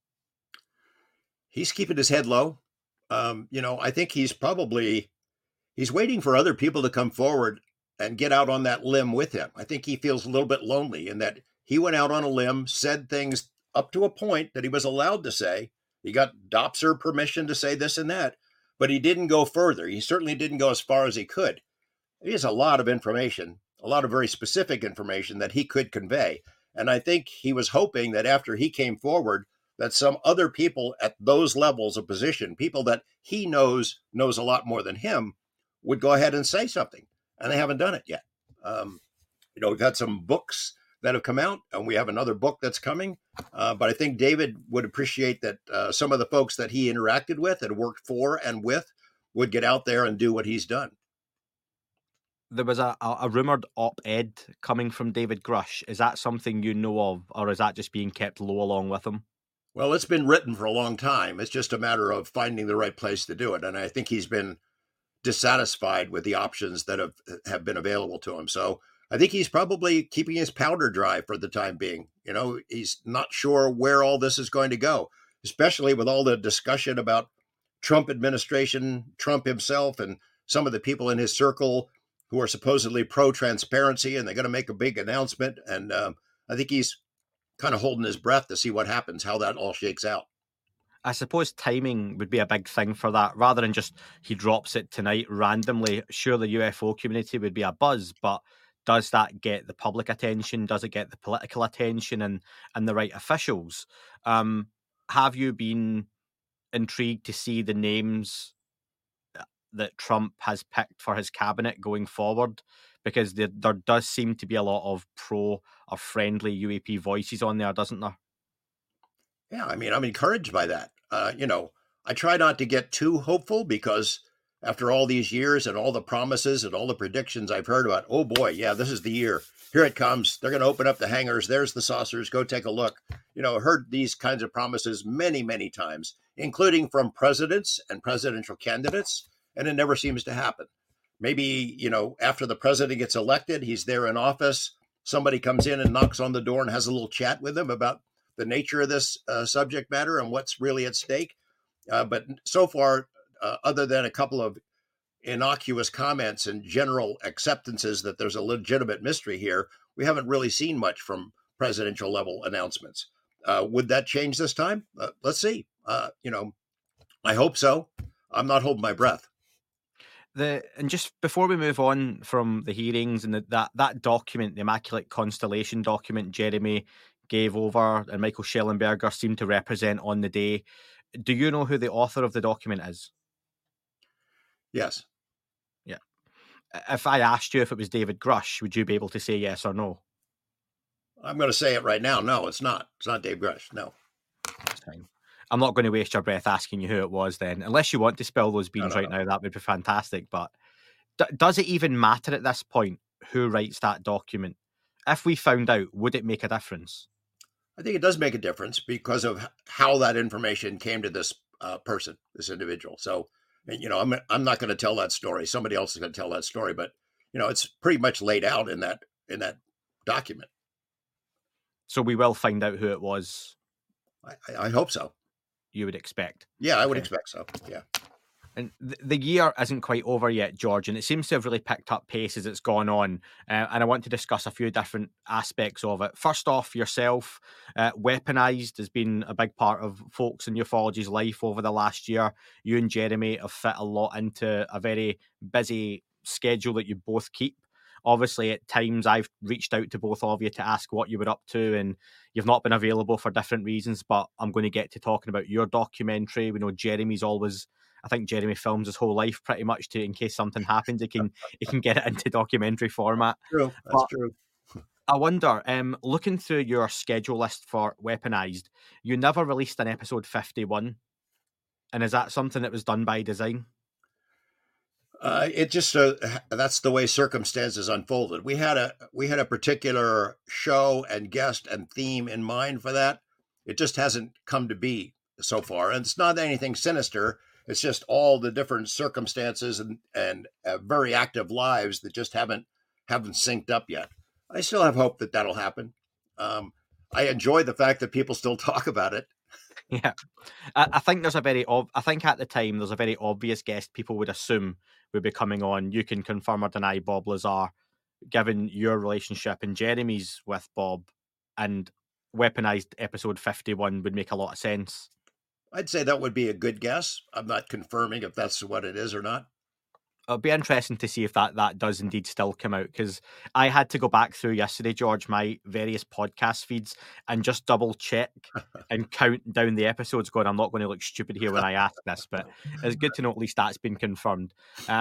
He's keeping his head low. I think he's he's waiting for other people to come forward and get out on that limb with him. I think he feels a little bit lonely in that he went out on a limb, said things up to a point that he was allowed to say. He got Dopser permission to say this and that, but he didn't go further. He certainly didn't go as far as he could. He has a lot of information, a lot of very specific information that he could convey. And I think he was hoping that after he came forward, that some other people at those levels of position, people that he knows a lot more than him, would go ahead and say something. And they haven't done it yet. We've had some books that have come out, and we have another book that's coming. But I think David would appreciate that some of the folks that he interacted with and worked for and with would get out there and do what he's done. There was a rumoured op-ed coming from David Grush. Is that something you know of, or is that just being kept low along with him? Well, it's been written for a long time. It's just a matter of finding the right place to do it. And I think he's been dissatisfied with the options that have been available to him. So I think he's probably keeping his powder dry for the time being. He's not sure where all this is going to go, especially with all the discussion about Trump administration, Trump himself, and some of the people in his circle who are supposedly pro-transparency, and they're going to make a big announcement. And I think he's kind of holding his breath to see what happens, how that all shakes out. I suppose timing would be a big thing for that. Rather than just he drops it tonight randomly, sure, the UFO community would be a buzz, but does that get the public attention? Does it get the political attention and the right officials? Have you been intrigued to see the names that Trump has picked for his cabinet going forward? Because there does seem to be a lot of pro or friendly UAP voices on there, doesn't there? Yeah, I mean, I'm encouraged by that. I try not to get too hopeful because after all these years and all the promises and all the predictions I've heard about, oh boy, yeah, this is the year. Here it comes. They're going to open up the hangars. There's the saucers. Go take a look. Heard these kinds of promises many, many times, including from presidents and presidential candidates, and it never seems to happen. Maybe, after the president gets elected, he's there in office. Somebody comes in and knocks on the door and has a little chat with him about the nature of this subject matter and what's really at stake. But so far, other than a couple of innocuous comments and general acceptances that there's a legitimate mystery here, we haven't really seen much from presidential level announcements. Would that change this time? Let's see. I hope so. I'm not holding my breath. And just before we move on from the hearings and that document, the Immaculate Constellation document Jeremy gave over and Michael Schellenberger seemed to represent on the day, do you know who the author of the document is? Yes. Yeah. If I asked you if it was David Grush, would you be able to say yes or no? I'm going to say it right now. No, it's not. It's not Dave Grush. No. That's fine. I'm not going to waste your breath asking you who it was then. Unless you want to spill those beans right now, that would be fantastic. But does it even matter at this point who writes that document? If we found out, would it make a difference? I think it does make a difference because of how that information came to this person, this individual. So, I'm not going to tell that story. Somebody else is going to tell that story. But, it's pretty much laid out in that document. So we will find out who it was. I hope so. You would expect. Yeah, I would expect so. Yeah. And the year isn't quite over yet, George, and it seems to have really picked up pace as it's gone on. And I want to discuss a few different aspects of it. First off, yourself, Weaponized has been a big part of folks in ufology's life over the last year. You and Jeremy have fit a lot into a very busy schedule that you both keep. Obviously, at times I've reached out to both of you to ask what you were up to, and you've not been available for different reasons, but I'm going to get to talking about your documentary. We know Jeremy's always, I think Jeremy films his whole life pretty much in case something happens, he can get it into documentary format. True, that's true. I wonder, looking through your schedule list for Weaponized, you never released an episode 51, and is that something that was done by design? It just that's the way circumstances unfolded. We had a particular show and guest and theme in mind for that. It just hasn't come to be so far, and it's not anything sinister. It's just all the different circumstances and very active lives that just haven't synced up yet. I still have hope that that'll happen. I enjoy the fact that people still talk about it. Yeah, I think there's a very. I think at the time there's a very obvious guest people would assume would be coming on. You can confirm or deny Bob Lazar, given your relationship and Jeremy's with Bob, and Weaponized episode 51 would make a lot of sense. I'd say that would be a good guess. I'm not confirming if that's what it is or not. It'll be interesting to see if that does indeed still come out, because I had to go back through yesterday, George, my various podcast feeds and just double check and count down the episodes going, I'm not going to look stupid here when I ask this, but it's good to know at least that's been confirmed.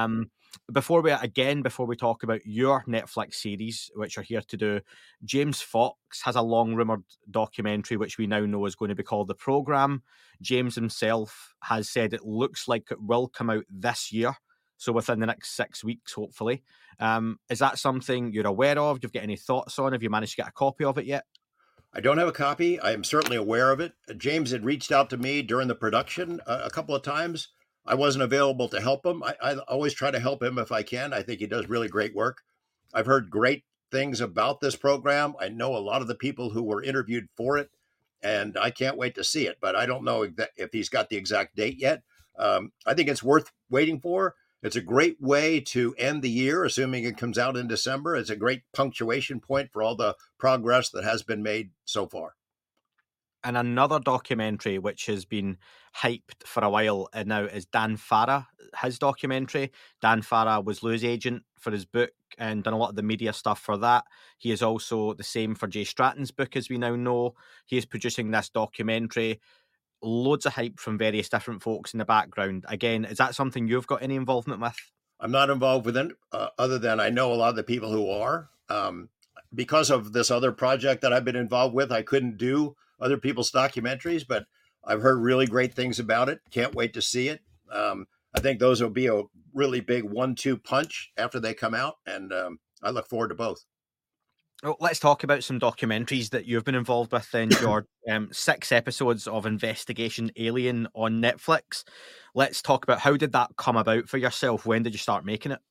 Before we talk about your Netflix series, which you're here to do, James Fox has a long-rumoured documentary, which we now know is going to be called The Programme. James himself has said it looks like it will come out this year. So within the next 6 weeks, hopefully. Is that something you're aware of? Do you get any thoughts on? Have you managed to get a copy of it yet? I don't have a copy. I am certainly aware of it. James had reached out to me during the production a couple of times. I wasn't available to help him. I always try to help him if I can. I think he does really great work. I've heard great things about this program. I know a lot of the people who were interviewed for it, and I can't wait to see it. But I don't know if he's got the exact date yet. I think it's worth waiting for. It's a great way to end the year, assuming it comes out in December. It's a great punctuation point for all the progress that has been made so far. And another documentary which has been hyped for a while now is Dan Farah, his documentary. Dan Farah was Lou's agent for his book and done a lot of the media stuff for that. He is also the same for Jay Stratton's book, as we now know. He is producing this documentary. Loads of hype from various different folks in the background. Again, is that something you've got any involvement with? I'm not involved with it, other than I know a lot of the people who are. Because of this other project that I've been involved with, I couldn't do other people's documentaries, but I've heard really great things about it. Can't wait to see it. I think those will be a really big 1-2 punch after they come out, and I look forward to both. Well, let's talk about some documentaries that you've been involved with then, George. 6 episodes of Investigation Alien on Netflix. Let's talk about how did that come about for yourself? When did you start making it?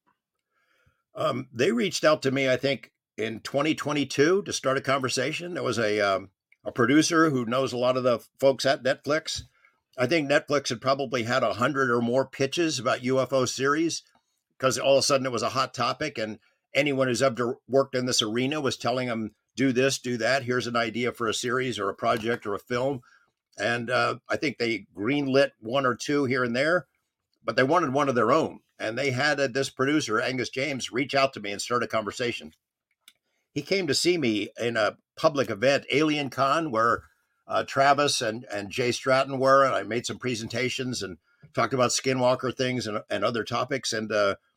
They reached out to me, I think, in 2022 to start a conversation. There was a producer who knows a lot of the folks at Netflix. I think Netflix had probably had 100 or more pitches about UFO series because all of a sudden it was a hot topic, and anyone who's ever worked in this arena was telling them, do this, do that. Here's an idea for a series or a project or a film. And I think they greenlit 1 or 2 here and there, but they wanted one of their own. And they had this producer, Angus James, reach out to me and start a conversation. He came to see me in a public event, Alien Con, where Travis and Jay Stratton were, and I made some presentations and talked about Skinwalker things and other topics. And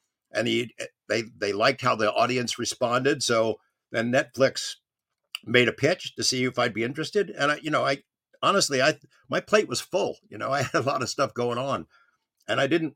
they liked how the audience responded. So then Netflix made a pitch to see if I'd be interested. And I honestly, my plate was full. I had a lot of stuff going on, and I'm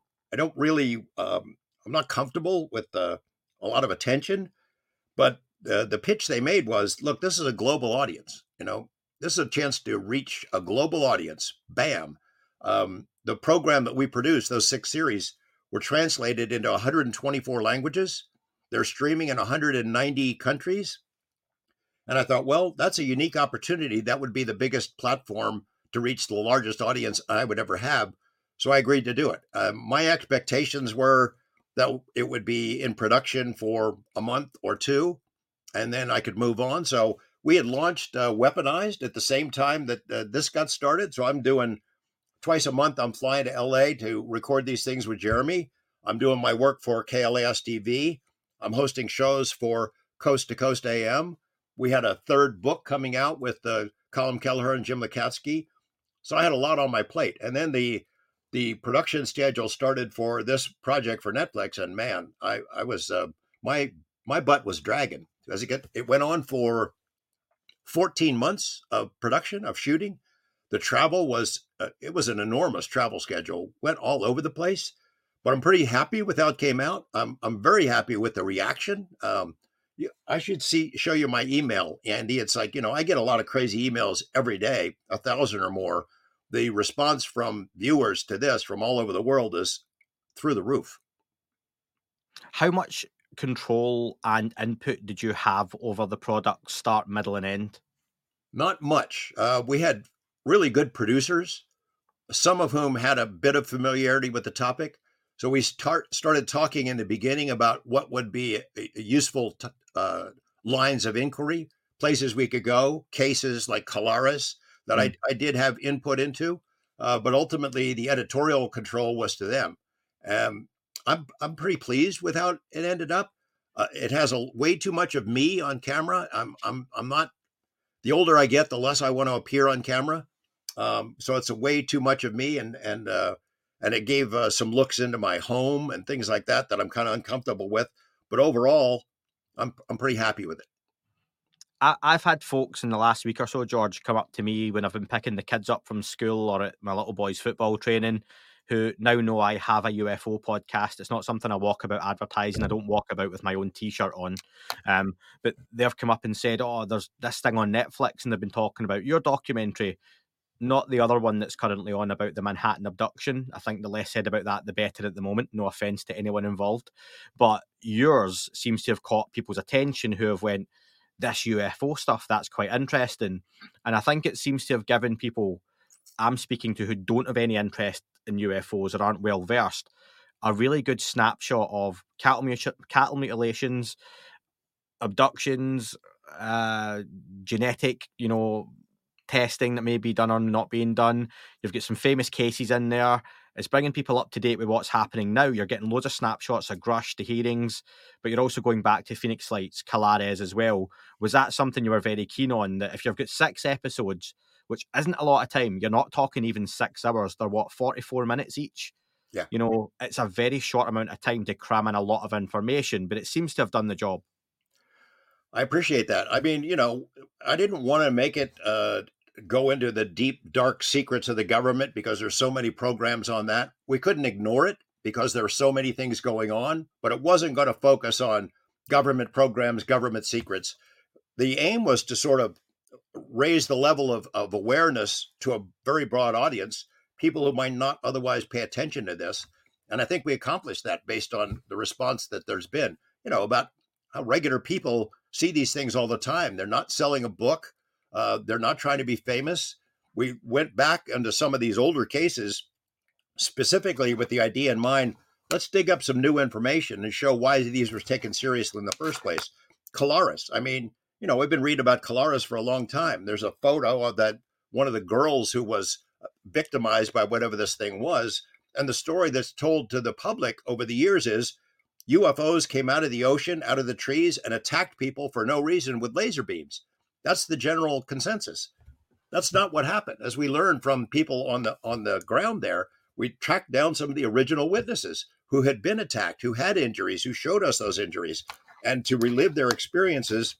not comfortable with a lot of attention. But the pitch they made was, look, this is a global audience. This is a chance to reach a global audience. Bam. The program that we produced, those 6 series, were translated into 124 languages. They're streaming in 190 countries. And I thought, well, that's a unique opportunity. That would be the biggest platform to reach the largest audience I would ever have. So I agreed to do it. My expectations were that it would be in production for a month or 2, and then I could move on. So we had launched Weaponized at the same time that this got started. So I'm doing twice a month. I'm flying to LA to record these things with Jeremy. I'm doing my work for KLAS TV. I'm hosting shows for Coast to Coast AM. We had a 3rd book coming out with Colin Kelleher and Jim Lukatsky. So I had a lot on my plate. And then the production schedule started for this project for Netflix. And man, I was, my butt was dragging as it went on for 14 months of production, of shooting. The travel was, it was an enormous travel schedule, went all over the place, but I'm pretty happy with how it came out. I'm very happy with the reaction. I should show you my email, Andy. It's like, I get a lot of crazy emails every day, 1,000 or more. The response from viewers to this from all over the world is through the roof. How much control and input did you have over the product, start, middle, and end? Not much. We had really good producers, some of whom had a bit of familiarity with the topic. So we started talking in the beginning about what would be a useful lines of inquiry, places we could go, cases like Colares that I did have input into, but ultimately the editorial control was to them. I'm pretty pleased with how it ended up. It has way too much of me on camera. I'm not. The older I get, the less I want to appear on camera. So it's a way too much of me, and it gave some looks into my home and things like that I'm kind of uncomfortable with. But overall, I'm pretty happy with it. I've had folks in the last week or so, George, come up to me when I've been picking the kids up from school or at my little boy's football training, who now know I have a UFO podcast. It's not something I walk about advertising. I don't walk about with my own T-shirt on. But they've come up and said, oh, there's this thing on Netflix, and they've been talking about your documentary, not the other one that's currently on about the Manhattan abduction. I think the less said about that, the better at the moment. No offense to anyone involved. But yours seems to have caught people's attention who have went, this UFO stuff, that's quite interesting. And I think it seems to have given people I'm speaking to who don't have any interest in UFOs or aren't well versed a really good snapshot of cattle mutilations, abductions, genetic, testing that may be done or not being done. You've got some famous cases in there. It's bringing people up to date with what's happening now. You're getting loads of snapshots of Grush, the hearings, but you're also going back to Phoenix Lights, Colares as well. Was that something you were very keen on? That if you've got 6 episodes, which isn't a lot of time, you're not talking even 6 hours, they're 44 minutes each? Yeah. It's a very short amount of time to cram in a lot of information, but it seems to have done the job. I appreciate that. I mean, I didn't want to make it go into the deep, dark secrets of the government because there's so many programs on that. We couldn't ignore it because there are so many things going on, but it wasn't going to focus on government programs, government secrets. The aim was to sort of raise the level of awareness to a very broad audience, people who might not otherwise pay attention to this. And I think we accomplished that based on the response that there's been, about how regular people see these things all the time. They're not selling a book. They're not trying to be famous. We went back into some of these older cases, specifically with the idea in mind, let's dig up some new information and show why these were taken seriously in the first place. Colares, I mean, we've been reading about Colares for a long time. There's a photo of that one of the girls who was victimized by whatever this thing was. And the story that's told to the public over the years is UFOs came out of the ocean, out of the trees, and attacked people for no reason with laser beams. That's the general consensus. That's not what happened. As we learned from people on the ground there, we tracked down some of the original witnesses who had been attacked, who had injuries, who showed us those injuries, and to relive their experiences.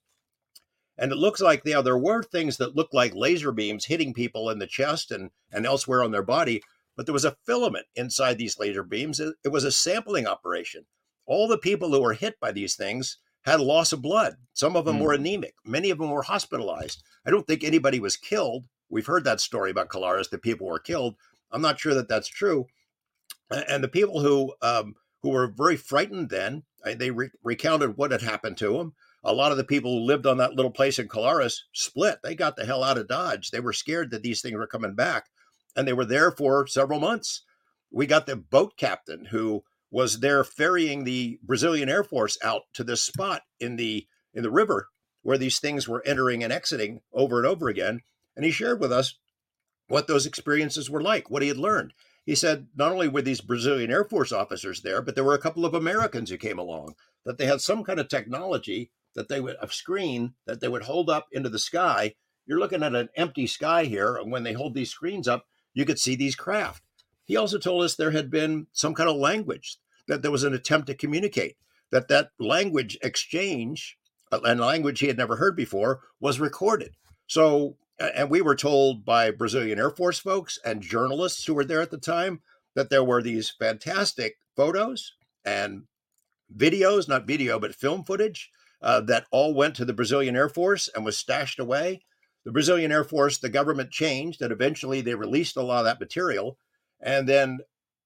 And it looks like there were things that looked like laser beams hitting people in the chest and elsewhere on their body, but there was a filament inside these laser beams. It was a sampling operation. All the people who were hit by these things had loss of blood. Some of them were anemic. Many of them were hospitalized. I don't think anybody was killed. We've heard that story about Colares, that people were killed. I'm not sure that that's true. And the people who were very frightened then, they recounted what had happened to them. A lot of the people who lived on that little place in Colares split. They got the hell out of Dodge. They were scared that these things were coming back. And they were there for several months. We got the boat captain who was there ferrying the Brazilian Air Force out to this spot in the river where these things were entering and exiting over and over again. And he shared with us what those experiences were like, what he had learned. He said not only were these Brazilian Air Force officers there, but there were a couple of Americans who came along, that they had some kind of technology that they would, a screen that they would hold up into the sky. You're looking at an empty sky here. And when they hold these screens up, you could see these craft. He also told us there had been some kind of language, that there was an attempt to communicate, that language exchange, and language he had never heard before, was recorded. So, and we were told by Brazilian Air Force folks and journalists who were there at the time that there were these fantastic photos and videos, not video, but film footage that all went to the Brazilian Air Force and was stashed away. The Brazilian Air Force, the government changed, and eventually they released a lot of that material. And then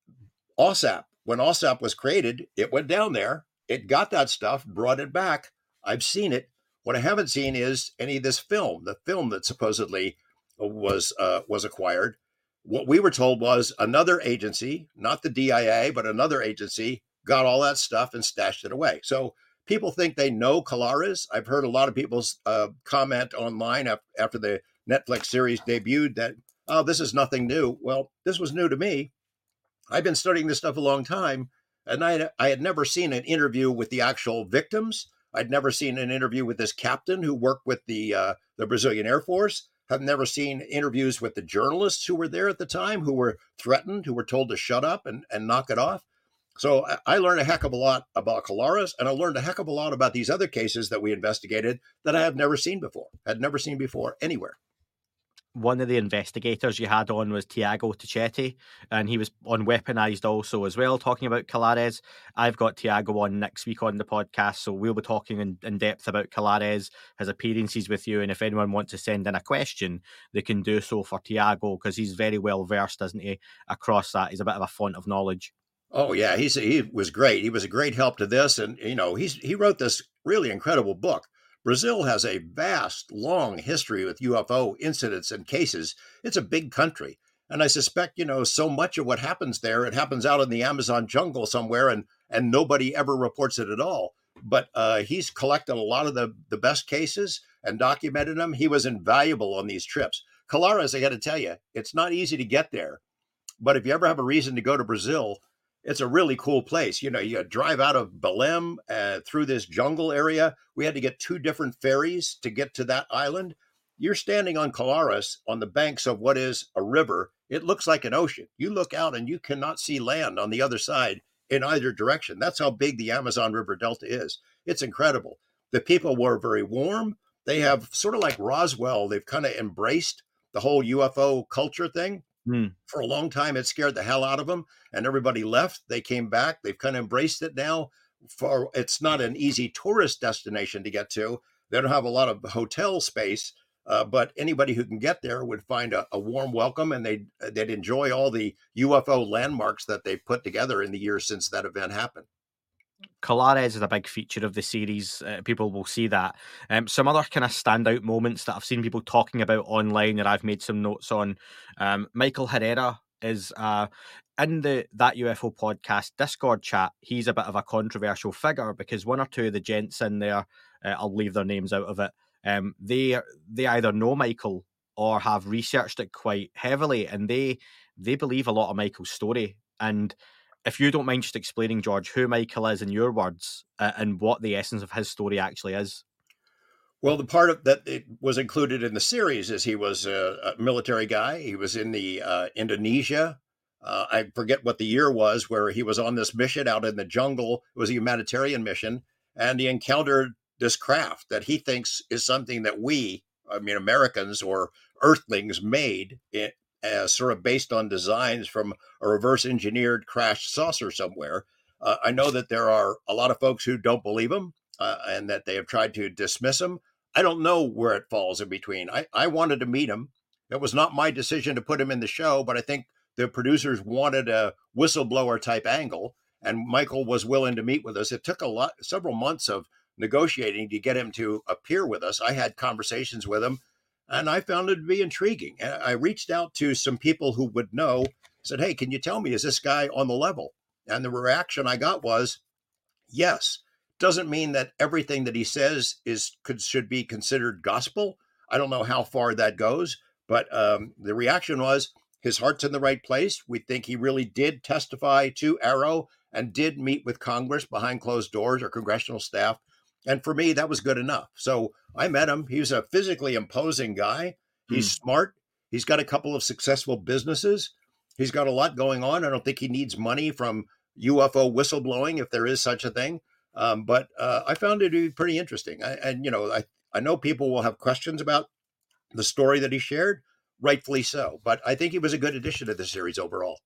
OSAP, when OSAP was created, it went down there, it got that stuff, brought it back. I've seen it. What I haven't seen is any of this film, the film that supposedly was acquired. What we were told was another agency, not the DIA, but another agency, got all that stuff and stashed it away. So people think they know Kalares. I've heard a lot of people's comment online after the Netflix series debuted that, oh, this is nothing new. Well, this was new to me. I've been studying this stuff a long time, and I had never seen an interview with the actual victims. I'd never seen an interview with this captain who worked with the Brazilian Air Force. I've never seen interviews with the journalists who were there at the time, who were threatened, who were told to shut up and knock it off. So I learned a heck of a lot about Kalares, and I learned a heck of a lot about these other cases that we investigated that I had never seen before anywhere. One of the investigators you had on was Tiago Tichetti, and he was on Weaponized also as well, talking about Kalares. I've got Tiago on next week on the podcast, so we'll be talking in depth about Kalares, his appearances with you, and if anyone wants to send in a question, they can do so for Tiago, because he's very well versed, isn't he, across that. He's a bit of a font of knowledge. Oh, yeah, he was great. He was a great help to this, and, he wrote this really incredible book. Brazil has a vast, long history with UFO incidents and cases. It's a big country. And I suspect, so much of what happens there, it happens out in the Amazon jungle somewhere, and nobody ever reports it at all. But he's collected a lot of the best cases and documented them. He was invaluable on these trips. Kalares, I got to tell you, it's not easy to get there. But if you ever have a reason to go to Brazil, it's a really cool place. You drive out of Belém through this jungle area. We had to get 2 different ferries to get to that island. You're standing on Kalares on the banks of what is a river. It looks like an ocean. You look out and you cannot see land on the other side in either direction. That's how big the Amazon River Delta is. It's incredible. The people were very warm. They have sort of like Roswell. They've kind of embraced the whole UFO culture thing. For a long time, it scared the hell out of them, and everybody left. They came back. They've kind of embraced it now. It's not an easy tourist destination to get to. They don't have a lot of hotel space, but anybody who can get there would find a warm welcome, and they'd enjoy all the UFO landmarks that they've put together in the years since that event happened. Kalares is a big feature of the series. People will see that. Some other kind of standout moments that I've seen people talking about online that I've made some notes on. Michael Herrera is in that UFO podcast Discord chat. He's a bit of a controversial figure because one or two of the gents in there, I'll leave their names out of it, they either know Michael or have researched it quite heavily, and they believe a lot of Michael's story. And if you don't mind just explaining, George, who Michael is in your words and what the essence of his story actually is. Well, the part of that it was included in the series is he was a military guy. He was in the Indonesia. I forget what the year was, where he was on this mission out in the jungle. It was a humanitarian mission, and he encountered this craft that he thinks is something that Americans or Earthlings made sort of based on designs from a reverse engineered crashed saucer somewhere. I know that there are a lot of folks who don't believe him and that they have tried to dismiss him. I don't know where it falls in between. I wanted to meet him. It was not my decision to put him in the show, but I think the producers wanted a whistleblower type angle, and Michael was willing to meet with us. It took several months of negotiating to get him to appear with us. I had conversations with him, and I found it to be intriguing. I reached out to some people who would know, said, hey, can you tell me, is this guy on the level? And the reaction I got was, yes. Doesn't mean that everything that he says should be considered gospel. I don't know how far that goes, but the reaction was his heart's in the right place. We think he really did testify to AARO and did meet with Congress behind closed doors or congressional staff. And for me, that was good enough. So I met him. He was a physically imposing guy. He's smart. He's got a couple of successful businesses. He's got a lot going on. I don't think he needs money from UFO whistleblowing, if there is such a thing. But I found it to be pretty interesting. I know people will have questions about the story that he shared, rightfully so. But I think he was a good addition to the series overall.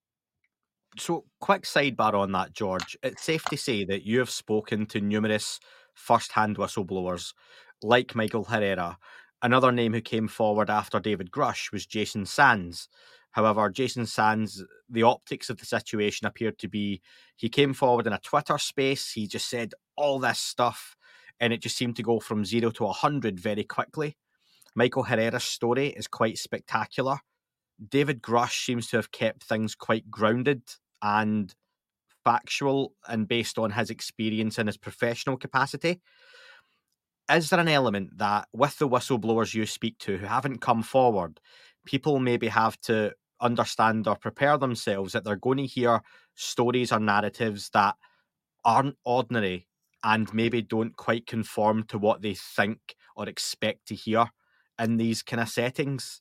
So, quick sidebar on that, George. It's safe to say that you have spoken to numerous first-hand whistleblowers, like Michael Herrera. Another name who came forward after David Grush was Jason Sands. However, Jason Sands, the optics of the situation appeared to be, he came forward in a Twitter space, he just said all this stuff, and it just seemed to go from 0 to 100 very quickly. Michael Herrera's story is quite spectacular. David Grush seems to have kept things quite grounded and factual and based on his experience in his professional capacity. Is there an element that with the whistleblowers you speak to who haven't come forward, people maybe have to understand or prepare themselves that they're going to hear stories or narratives that aren't ordinary and maybe don't quite conform to what they think or expect to hear in these kind of settings?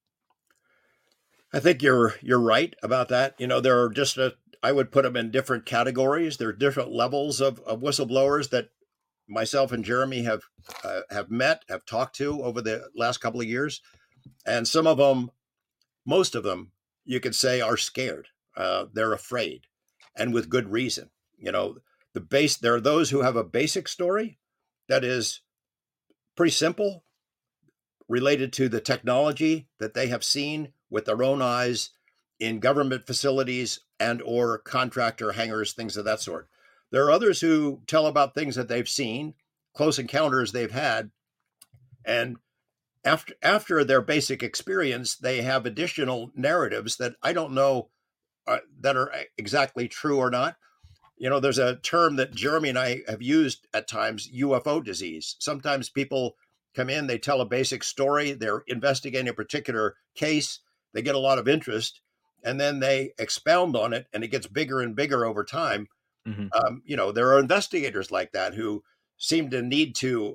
I think you're right about that. There are I would put them in different categories. There are different levels of whistleblowers that myself and Jeremy have met, have talked to over the last couple of years. And some of them, most of them, you could say are scared. They're afraid, and with good reason. There are those who have a basic story that is pretty simple, related to the technology that they have seen with their own eyes in government facilities and or contractor hangars, things of that sort. There are others who tell about things that they've seen, close encounters they've had, and after their basic experience, they have additional narratives that I don't know that are exactly true or not. There's a term that Jeremy and I have used at times, UFO disease. Sometimes people come in, they tell a basic story, they're investigating a particular case, they get a lot of interest, and then they expound on it, and it gets bigger and bigger over time. Mm-hmm. There are investigators like that who seem to need to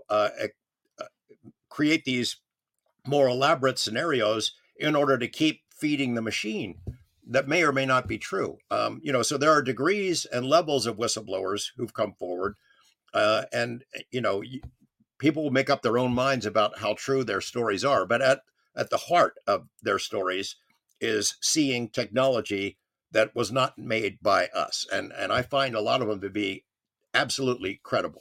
create these more elaborate scenarios in order to keep feeding the machine that may or may not be true. So there are degrees and levels of whistleblowers who've come forward, and people will make up their own minds about how true their stories are. But at the heart of their stories is seeing technology that was not made by us. And I find a lot of them to be absolutely credible.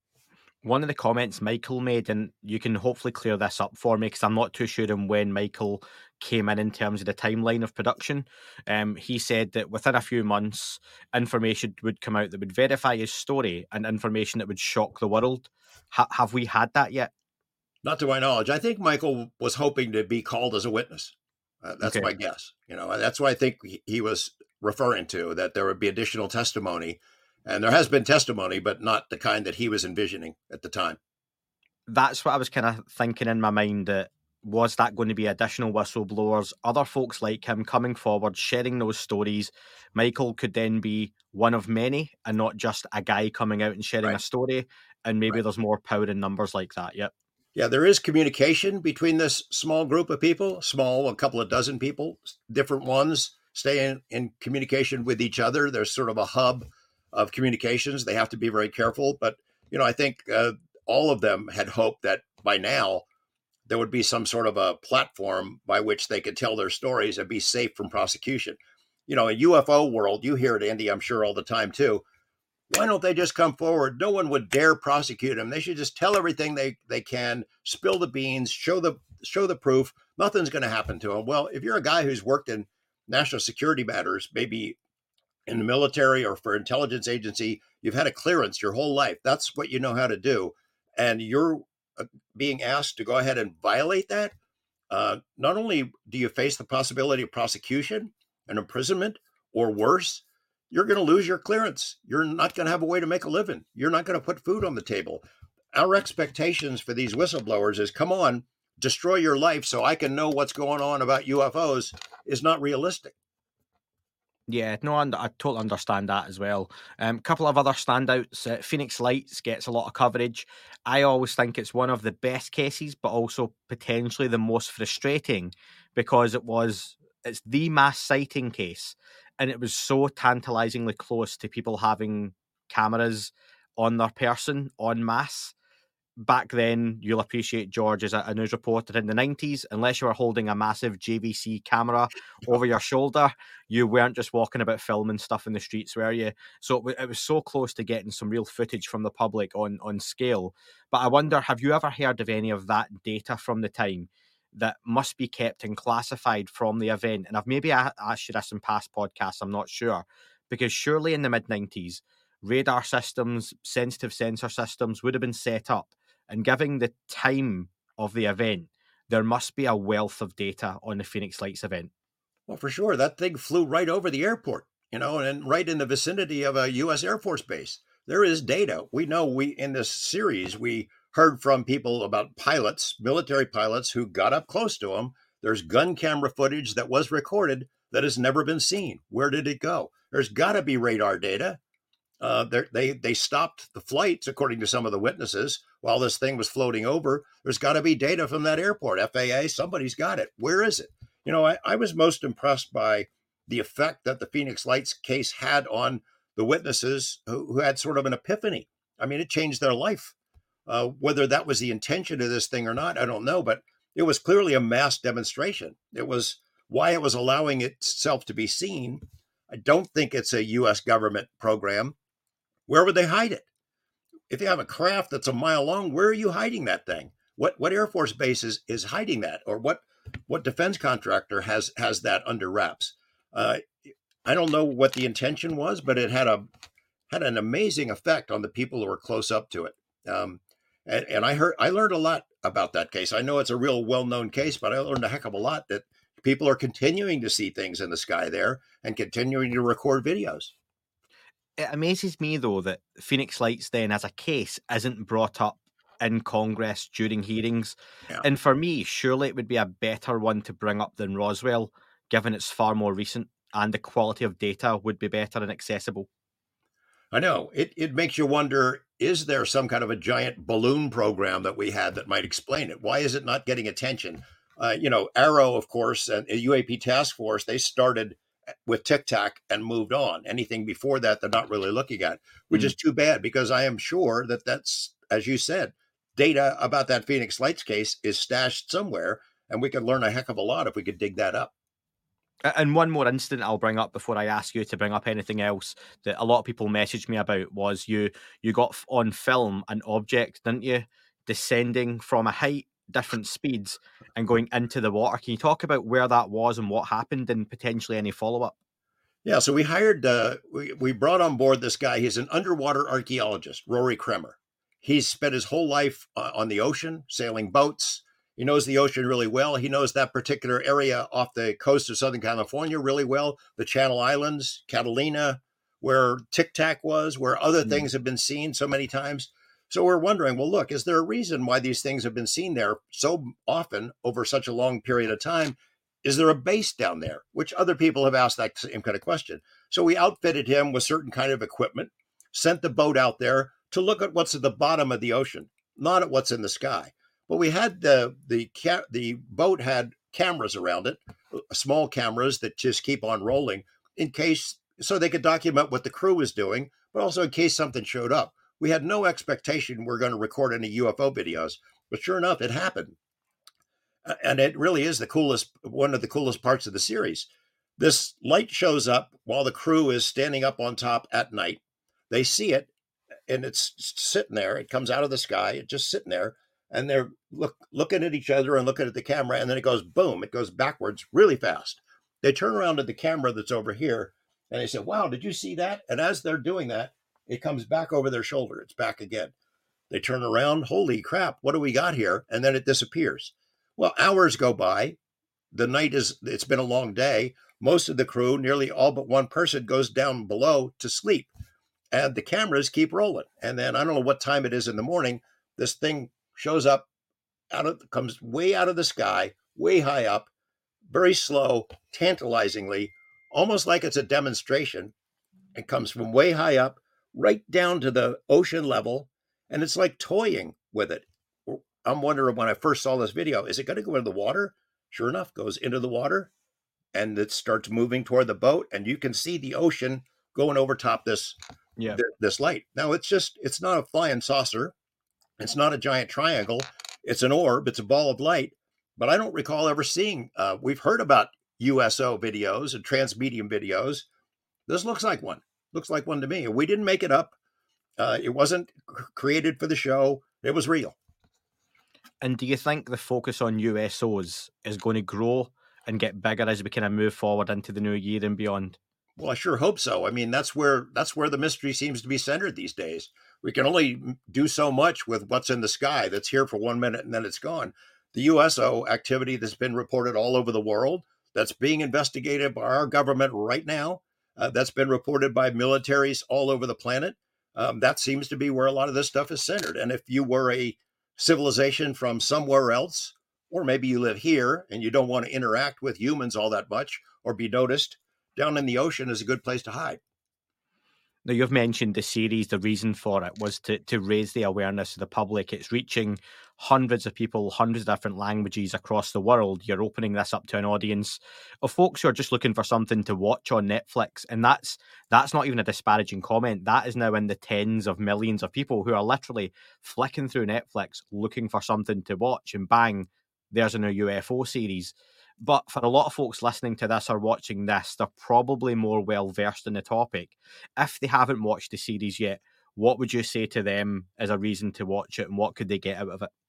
One of the comments Michael made, and you can hopefully clear this up for me because I'm not too sure on when Michael came in terms of the timeline of production. He said that within a few months, information would come out that would verify his story and information that would shock the world. Have we had that yet? Not to my knowledge. I think Michael was hoping to be called as a witness. That's Okay. my guess. That's what I think he was referring to, that there would be additional testimony. And there has been testimony, but not the kind that he was envisioning at the time. That's what I was kind of thinking in my mind, that was that going to be additional whistleblowers, other folks like him coming forward, sharing those stories. Michael could then be one of many and not just a guy coming out and sharing a story. And maybe there's more power in numbers like that. Yep. Yeah, there is communication between this small group of people, a couple of dozen people, different ones stay in communication with each other. There's sort of a hub of communications. They have to be very careful. But, I think all of them had hoped that by now there would be some sort of a platform by which they could tell their stories and be safe from prosecution. In UFO world, you hear it, Andy, I'm sure all the time too. Why don't they just come forward? No one would dare prosecute them. They should just tell everything they can, spill the beans, show the proof. Nothing's going to happen to them. Well, if you're a guy who's worked in national security matters, maybe in the military or for intelligence agency, you've had a clearance your whole life. That's what you know how to do. And you're being asked to go ahead and violate that. Not only do you face the possibility of prosecution and imprisonment, or worse, you're going to lose your clearance. You're not going to have a way to make a living. You're not going to put food on the table. Our expectations for these whistleblowers is, come on, destroy your life so I can know what's going on about UFOs, is not realistic. Yeah, no, I totally understand that as well. Couple of other standouts. Phoenix Lights gets a lot of coverage. I always think it's one of the best cases, but also potentially the most frustrating, because it's the mass sighting case, and it was so tantalizingly close to people having cameras on their person en masse. Back then, you'll appreciate, George, as a news reporter in the 90s, unless you were holding a massive JVC camera over your shoulder, you weren't just walking about filming stuff in the streets, were you? So it was so close to getting some real footage from the public on scale. But I wonder, have you ever heard of any of that data from the time that must be kept and classified from the event? And I've maybe asked you this in past podcasts, I'm not sure, because surely in the mid-90s, radar systems, sensitive sensor systems would have been set up. And given the time of the event, there must be a wealth of data on the Phoenix Lights event. Well, for sure. That thing flew right over the airport, and right in the vicinity of a U.S. Air Force base. There is data. We know in this series, we heard from people about pilots, military pilots who got up close to them. There's gun camera footage that was recorded that has never been seen. Where did it go? There's got to be radar data. They stopped the flights, according to some of the witnesses, while this thing was floating over. There's got to be data from that airport. FAA, somebody's got it. Where is it? I was most impressed by the effect that the Phoenix Lights case had on the witnesses who had sort of an epiphany. I mean, it changed their life. Whether that was the intention of this thing or not, I don't know, but it was clearly a mass demonstration. It was why it was allowing itself to be seen. I don't think it's a U.S. government program. Where would they hide it? If you have a craft that's a mile long, where are you hiding that thing? What Air Force base is hiding that? Or what defense contractor has that under wraps? I don't know what the intention was, but it had an amazing effect on the people who were close up to it. And I learned a lot about that case. I know it's a real well-known case, but I learned a heck of a lot that people are continuing to see things in the sky there and continuing to record videos. It amazes me, though, that Phoenix Lights then as a case isn't brought up in Congress during hearings. Yeah. And for me, surely it would be a better one to bring up than Roswell, given it's far more recent and the quality of data would be better and accessible. I know. It makes you wonder, is there some kind of a giant balloon program that we had that might explain it? Why is it not getting attention? Arrow, of course, and UAP Task Force, they started with Tic Tac and moved on. Anything before that, they're not really looking at, which is too bad, because I am sure that's, as you said, data about that Phoenix Lights case is stashed somewhere, and we could learn a heck of a lot if we could dig that up. And one more incident I'll bring up before I ask you to bring up anything else that a lot of people messaged me about was you got on film an object, didn't you, descending from a height, different speeds, and going into the water. Can you talk about where that was and what happened and potentially any follow-up? Yeah, so we hired, we brought on board this guy. He's an underwater archaeologist, Rory Kremer. He's spent his whole life on the ocean, sailing boats. He knows the ocean really well. He knows that particular area off the coast of Southern California really well, the Channel Islands, Catalina, where Tic Tac was, where other things have been seen so many times. So we're wondering, well, look, is there a reason why these things have been seen there so often over such a long period of time? Is there a base down there? Which other people have asked that same kind of question. So we outfitted him with certain kind of equipment, sent the boat out there to look at what's at the bottom of the ocean, not at what's in the sky. But we had the boat had cameras around it, small cameras that just keep on rolling in case, so they could document what the crew was doing, but also in case something showed up. We had no expectation we're going to record any UFO videos, but sure enough, it happened. And it really is one of the coolest parts of the series. This light shows up while the crew is standing up on top at night. They see it, and it's sitting there. It comes out of the sky. It's just sitting there. And they're looking at each other and looking at the camera, and then it goes boom. It goes backwards really fast. They turn around to the camera that's over here, and they say, wow, did you see that? And as they're doing that, it comes back over their shoulder. It's back again. They turn around. Holy crap, what do we got here? And then it disappears. Well, hours go by. It's been a long day. Most of the crew, nearly all but one person, goes down below to sleep. And the cameras keep rolling. And then I don't know what time it is in the morning. This thing shows up, comes way out of the sky, way high up, very slow, tantalizingly, almost like it's a demonstration. It comes from way high up, right down to the ocean level, and it's like toying with it. I'm wondering, when I first saw this video, is it going to go into the water? Sure enough, goes into the water, and it starts moving toward the boat, and you can see the ocean going over top this light. Now, it's not a flying saucer. It's not a giant triangle. It's an orb. It's a ball of light. But I don't recall ever seeing, we've heard about USO videos and transmedium videos. This looks like one. Looks like one to me. We didn't make it up. It wasn't created for the show. It was real. And do you think the focus on USOs is going to grow and get bigger as we kind of move forward into the new year and beyond? Well, I sure hope so. I mean, that's where the mystery seems to be centered these days. We can only do so much with what's in the sky that's here for 1 minute and then it's gone. the USO activity that's been reported all over the world, that's being investigated by our government right now, that's been reported by militaries all over the planet. That seems to be where a lot of this stuff is centered. And if you were a civilization from somewhere else, or maybe you live here and you don't want to interact with humans all that much or be noticed, down in the ocean is a good place to hide. Now, you've mentioned the series. The reason for it was to raise the awareness of the public. It's reaching hundreds of people, hundreds of different languages across the world. You're opening this up to an audience of folks who are just looking for something to watch on Netflix. And that's not even a disparaging comment. That is now in the tens of millions of people who are literally flicking through Netflix looking for something to watch, and bang, there's a new UFO series. But for a lot of folks listening to this or watching this, they're probably more well-versed in the topic. If they haven't watched the series yet, what would you say to them as a reason to watch it, and what could they get out of it?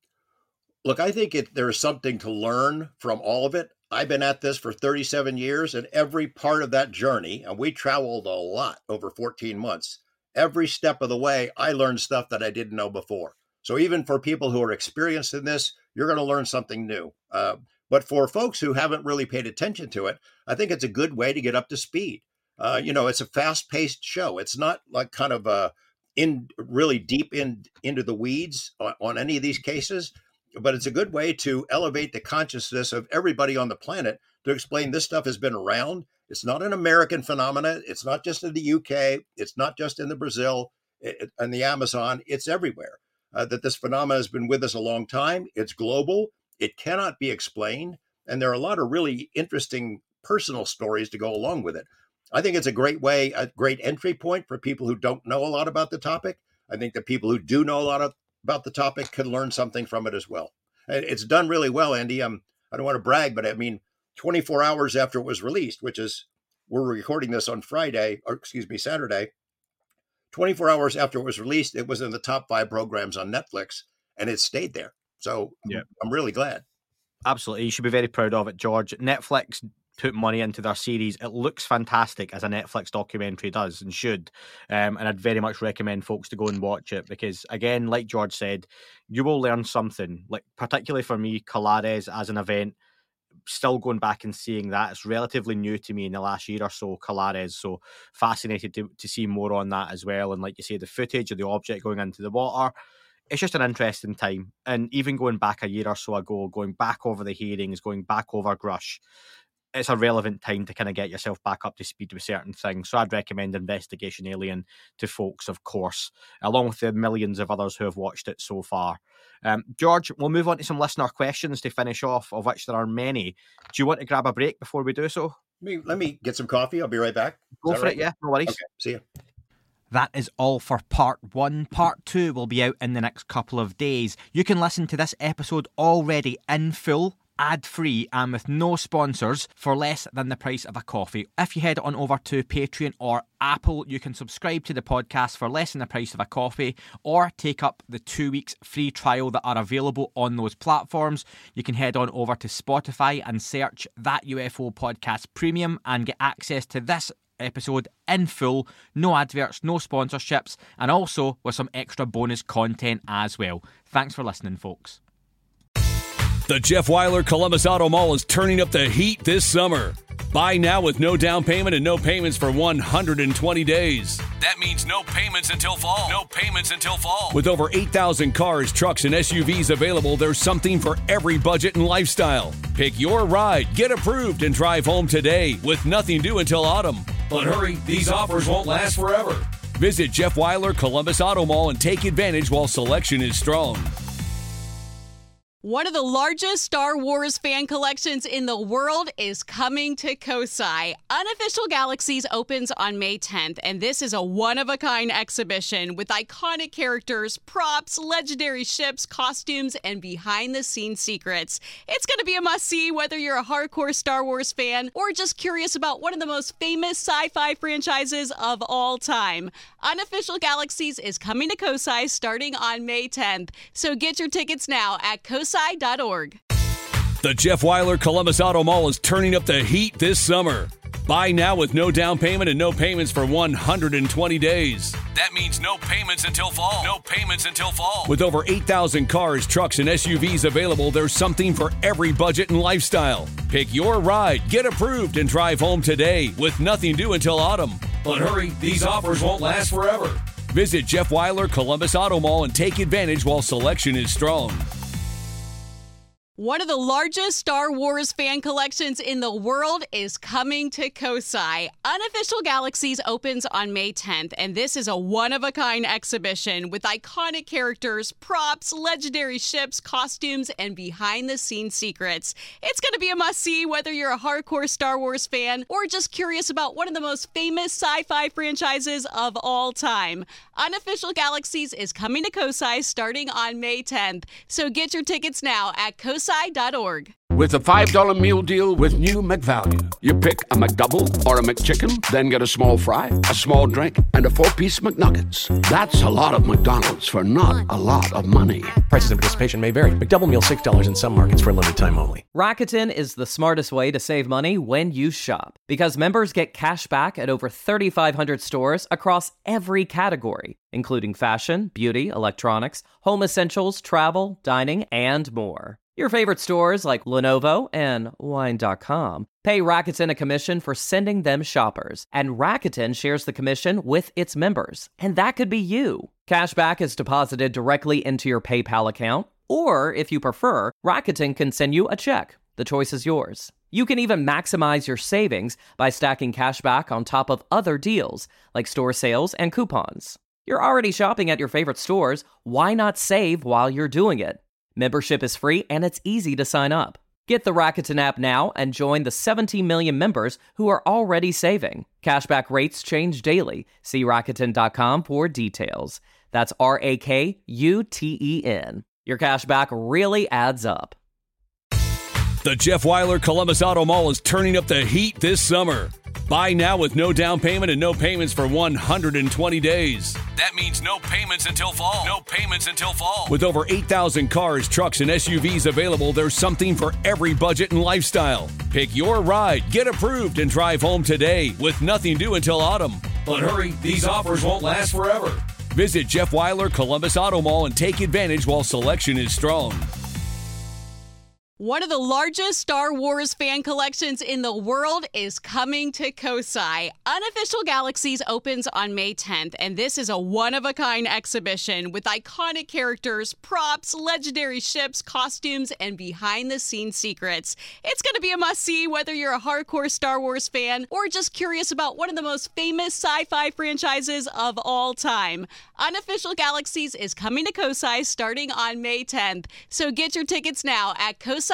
Look, I think there's something to learn from all of it. I've been at this for 37 years, and every part of that journey, and we traveled a lot over 14 months, every step of the way, I learned stuff that I didn't know before. So even for people who are experienced in this, you're going to learn something new. But for folks who haven't really paid attention to it, I think it's a good way to get up to speed. It's a fast-paced show. It's not like kind of really deep into the weeds on any of these cases, but it's a good way to elevate the consciousness of everybody on the planet to explain this stuff has been around. It's not an American phenomenon. It's not just in the UK. It's not just in the Brazil and the Amazon. It's everywhere. That this phenomenon has been with us a long time. It's global. It cannot be explained. And there are a lot of really interesting personal stories to go along with it. I think it's a great entry point for people who don't know a lot about the topic. I think that people who do know a lot about the topic can learn something from it as well. And it's done really well, Andy. I don't want to brag, but 24 hours after it was released, which is, we're recording this on Saturday. 24 hours after it was released, it was in the top 5 programs on Netflix, and it stayed there. So yeah. I'm really glad. Absolutely. You should be very proud of it, George. Netflix put money into their series. It looks fantastic, as a Netflix documentary does and should. And I'd very much recommend folks to go and watch it because, again, like George said, you will learn something. Like, particularly for me, Colares as an event, still going back and seeing that. It's relatively new to me in the last year or so, Colares. So fascinated to see more on that as well. And like you say, the footage of the object going into the water, it's just an interesting time. And even going back a year or so ago, going back over the hearings, going back over Grush, it's a relevant time to kind of get yourself back up to speed with certain things. So I'd recommend Investigation Alien to folks, of course, along with the millions of others who have watched it so far. George, we'll move on to some listener questions to finish off, of which there are many. Do you want to grab a break before we do so? Let me get some coffee. I'll be right back. Go for it, yeah. No worries. Okay, see you. That is all for part 1. Part 2 will be out in the next couple of days. You can listen to this episode already in full, ad-free and with no sponsors for less than the price of a coffee. If you head on over to Patreon or Apple, you can subscribe to the podcast for less than the price of a coffee or take up the 2 weeks free trial that are available on those platforms. You can head on over to Spotify and search That UFO Podcast Premium and get access to this episode in full, no adverts, no sponsorships, and also with some extra bonus content as well. Thanks for listening, folks. The Jeff Weiler Columbus Auto Mall is turning up the heat this summer. Buy now with no down payment and no payments for 120 days. That means no payments until fall. No payments until fall. With over 8,000 cars, trucks, and SUVs available, there's something for every budget and lifestyle. Pick your ride, get approved, and drive home today with nothing due until autumn. But hurry, these offers won't last forever. Visit Jeff Weiler Columbus Auto Mall and take advantage while selection is strong. One of the largest Star Wars fan collections in the world is coming to Kosai. Unofficial Galaxies opens on May 10th, and this is a one-of-a-kind exhibition with iconic characters, props, legendary ships, costumes, and behind-the-scenes secrets. It's going to be a must-see whether you're a hardcore Star Wars fan or just curious about one of the most famous sci-fi franchises of all time. Unofficial Galaxies is coming to Kosai starting on May 10th, so get your tickets now at kosai.org. The Jeff Weiler Columbus Auto Mall is turning up the heat this summer. Buy now with no down payment and no payments for 120 days. That means no payments until fall. No payments until fall. With over 8,000 cars, trucks, and SUVs available, there's something for every budget and lifestyle. Pick your ride, get approved, and drive home today with nothing due until autumn. But hurry, these offers won't last forever. Visit Jeff Weiler Columbus Auto Mall and take advantage while selection is strong. One of the largest Star Wars fan collections in the world is coming to Kosai. Unofficial Galaxies opens on May 10th, and this is a one-of-a-kind exhibition with iconic characters, props, legendary ships, costumes, and behind-the-scenes secrets. It's going to be a must-see whether you're a hardcore Star Wars fan or just curious about one of the most famous sci-fi franchises of all time. Unofficial Galaxies is coming to Kosai starting on May 10th, so get your tickets now at kosai.org. With a $5 meal deal with new McValue. You pick a McDouble or a McChicken, then get a small fry, a small drink, and a 4-piece McNuggets. That's a lot of McDonald's for not a lot of money. Prices and participation may vary. McDouble meal $6 in some markets for a limited time only. Rakuten is the smartest way to save money when you shop. Because members get cash back at over 3,500 stores across every category, including fashion, beauty, electronics, home essentials, travel, dining, and more. Your favorite stores like Lenovo and Wine.com pay Rakuten a commission for sending them shoppers, and Rakuten shares the commission with its members, and that could be you. Cashback is deposited directly into your PayPal account, or if you prefer, Rakuten can send you a check. The choice is yours. You can even maximize your savings by stacking cashback on top of other deals, like store sales and coupons. You're already shopping at your favorite stores, why not save while you're doing it? Membership is free and it's easy to sign up. Get the Rakuten app now and join the 17 million members who are already saving. Cashback rates change daily. See Rakuten.com for details. That's Rakuten. Your cashback really adds up. The Jeff Weiler Columbus Auto Mall is turning up the heat this summer. Buy now with no down payment and no payments for 120 days. That means no payments until fall. No payments until fall. With over 8,000 cars, trucks, and SUVs available, there's something for every budget and lifestyle. Pick your ride, get approved, and drive home today with nothing due until autumn. But hurry, these offers won't last forever. Visit Jeff Weiler Columbus Auto Mall and take advantage while selection is strong. One of the largest Star Wars fan collections in the world is coming to Kosai. Unofficial Galaxies opens on May 10th, and this is a one-of-a-kind exhibition with iconic characters, props, legendary ships, costumes, and behind-the-scenes secrets. It's going to be a must-see whether you're a hardcore Star Wars fan or just curious about one of the most famous sci-fi franchises of all time. Unofficial Galaxies is coming to Kosai starting on May 10th, so get your tickets now at kosai.org.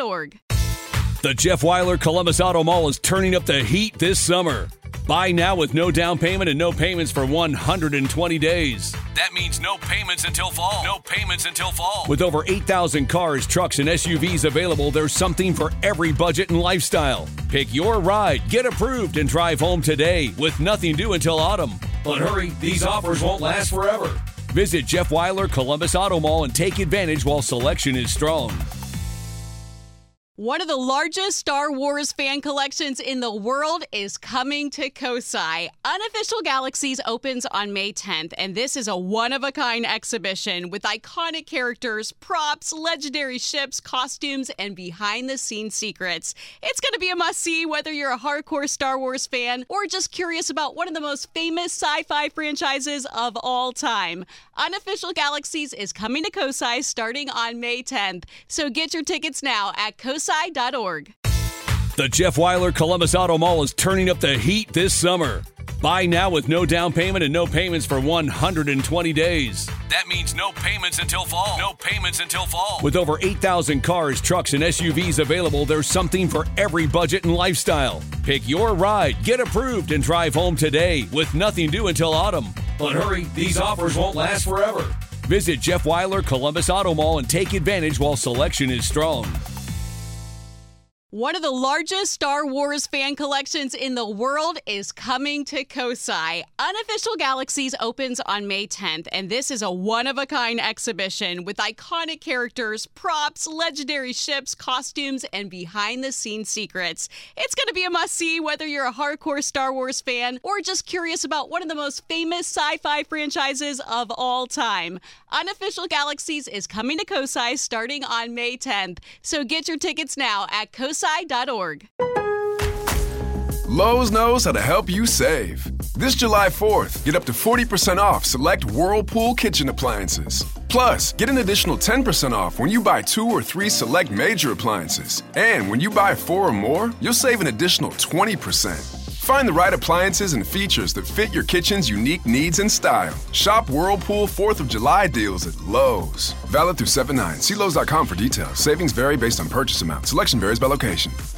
The Jeff Weiler Columbus Auto Mall is turning up the heat this summer. Buy now with no down payment and no payments for 120 days. That means no payments until fall. No payments until fall. With over 8,000 cars, trucks, and SUVs available, there's something for every budget and lifestyle. Pick your ride, get approved, and drive home today with nothing due until autumn. But hurry, these offers won't last forever. Visit Jeff Weiler Columbus Auto Mall and take advantage while selection is strong. One of the largest Star Wars fan collections in the world is coming to Kosai. Unofficial Galaxies opens on May 10th, and this is a one-of-a-kind exhibition with iconic characters, props, legendary ships, costumes, and behind-the-scenes secrets. It's going to be a must-see whether you're a hardcore Star Wars fan or just curious about one of the most famous sci-fi franchises of all time. Unofficial Galaxies is coming to Kosai starting on May 10th, so get your tickets now at kosai.org. The Jeff Weiler Columbus Auto Mall is turning up the heat this summer. Buy now with no down payment and no payments for 120 days. That means no payments until fall. No payments until fall. With over 8,000 cars, trucks, and SUVs available, there's something for every budget and lifestyle. Pick your ride, get approved, and drive home today with nothing due until autumn. But hurry, these offers won't last forever. Visit Jeff Weiler Columbus Auto Mall and take advantage while selection is strong. One of the largest Star Wars fan collections in the world is coming to Kosai. Unofficial Galaxies opens on May 10th, and this is a one-of-a-kind exhibition with iconic characters, props, legendary ships, costumes, and behind-the-scenes secrets. It's going to be a must-see whether you're a hardcore Star Wars fan or just curious about one of the most famous sci-fi franchises of all time. Unofficial Galaxies is coming to Kosai starting on May 10th, so get your tickets now at kosai.org. Lowe's knows how to help you save. This July 4th, get up to 40% off select Whirlpool kitchen appliances. Plus, get an additional 10% off when you buy 2 or 3 select major appliances. And when you buy 4 or more, you'll save an additional 20%. Find the right appliances and features that fit your kitchen's unique needs and style. Shop Whirlpool 4th of July deals at Lowe's. Valid through 7/9. See Lowe's.com for details. Savings vary based on purchase amount. Selection varies by location.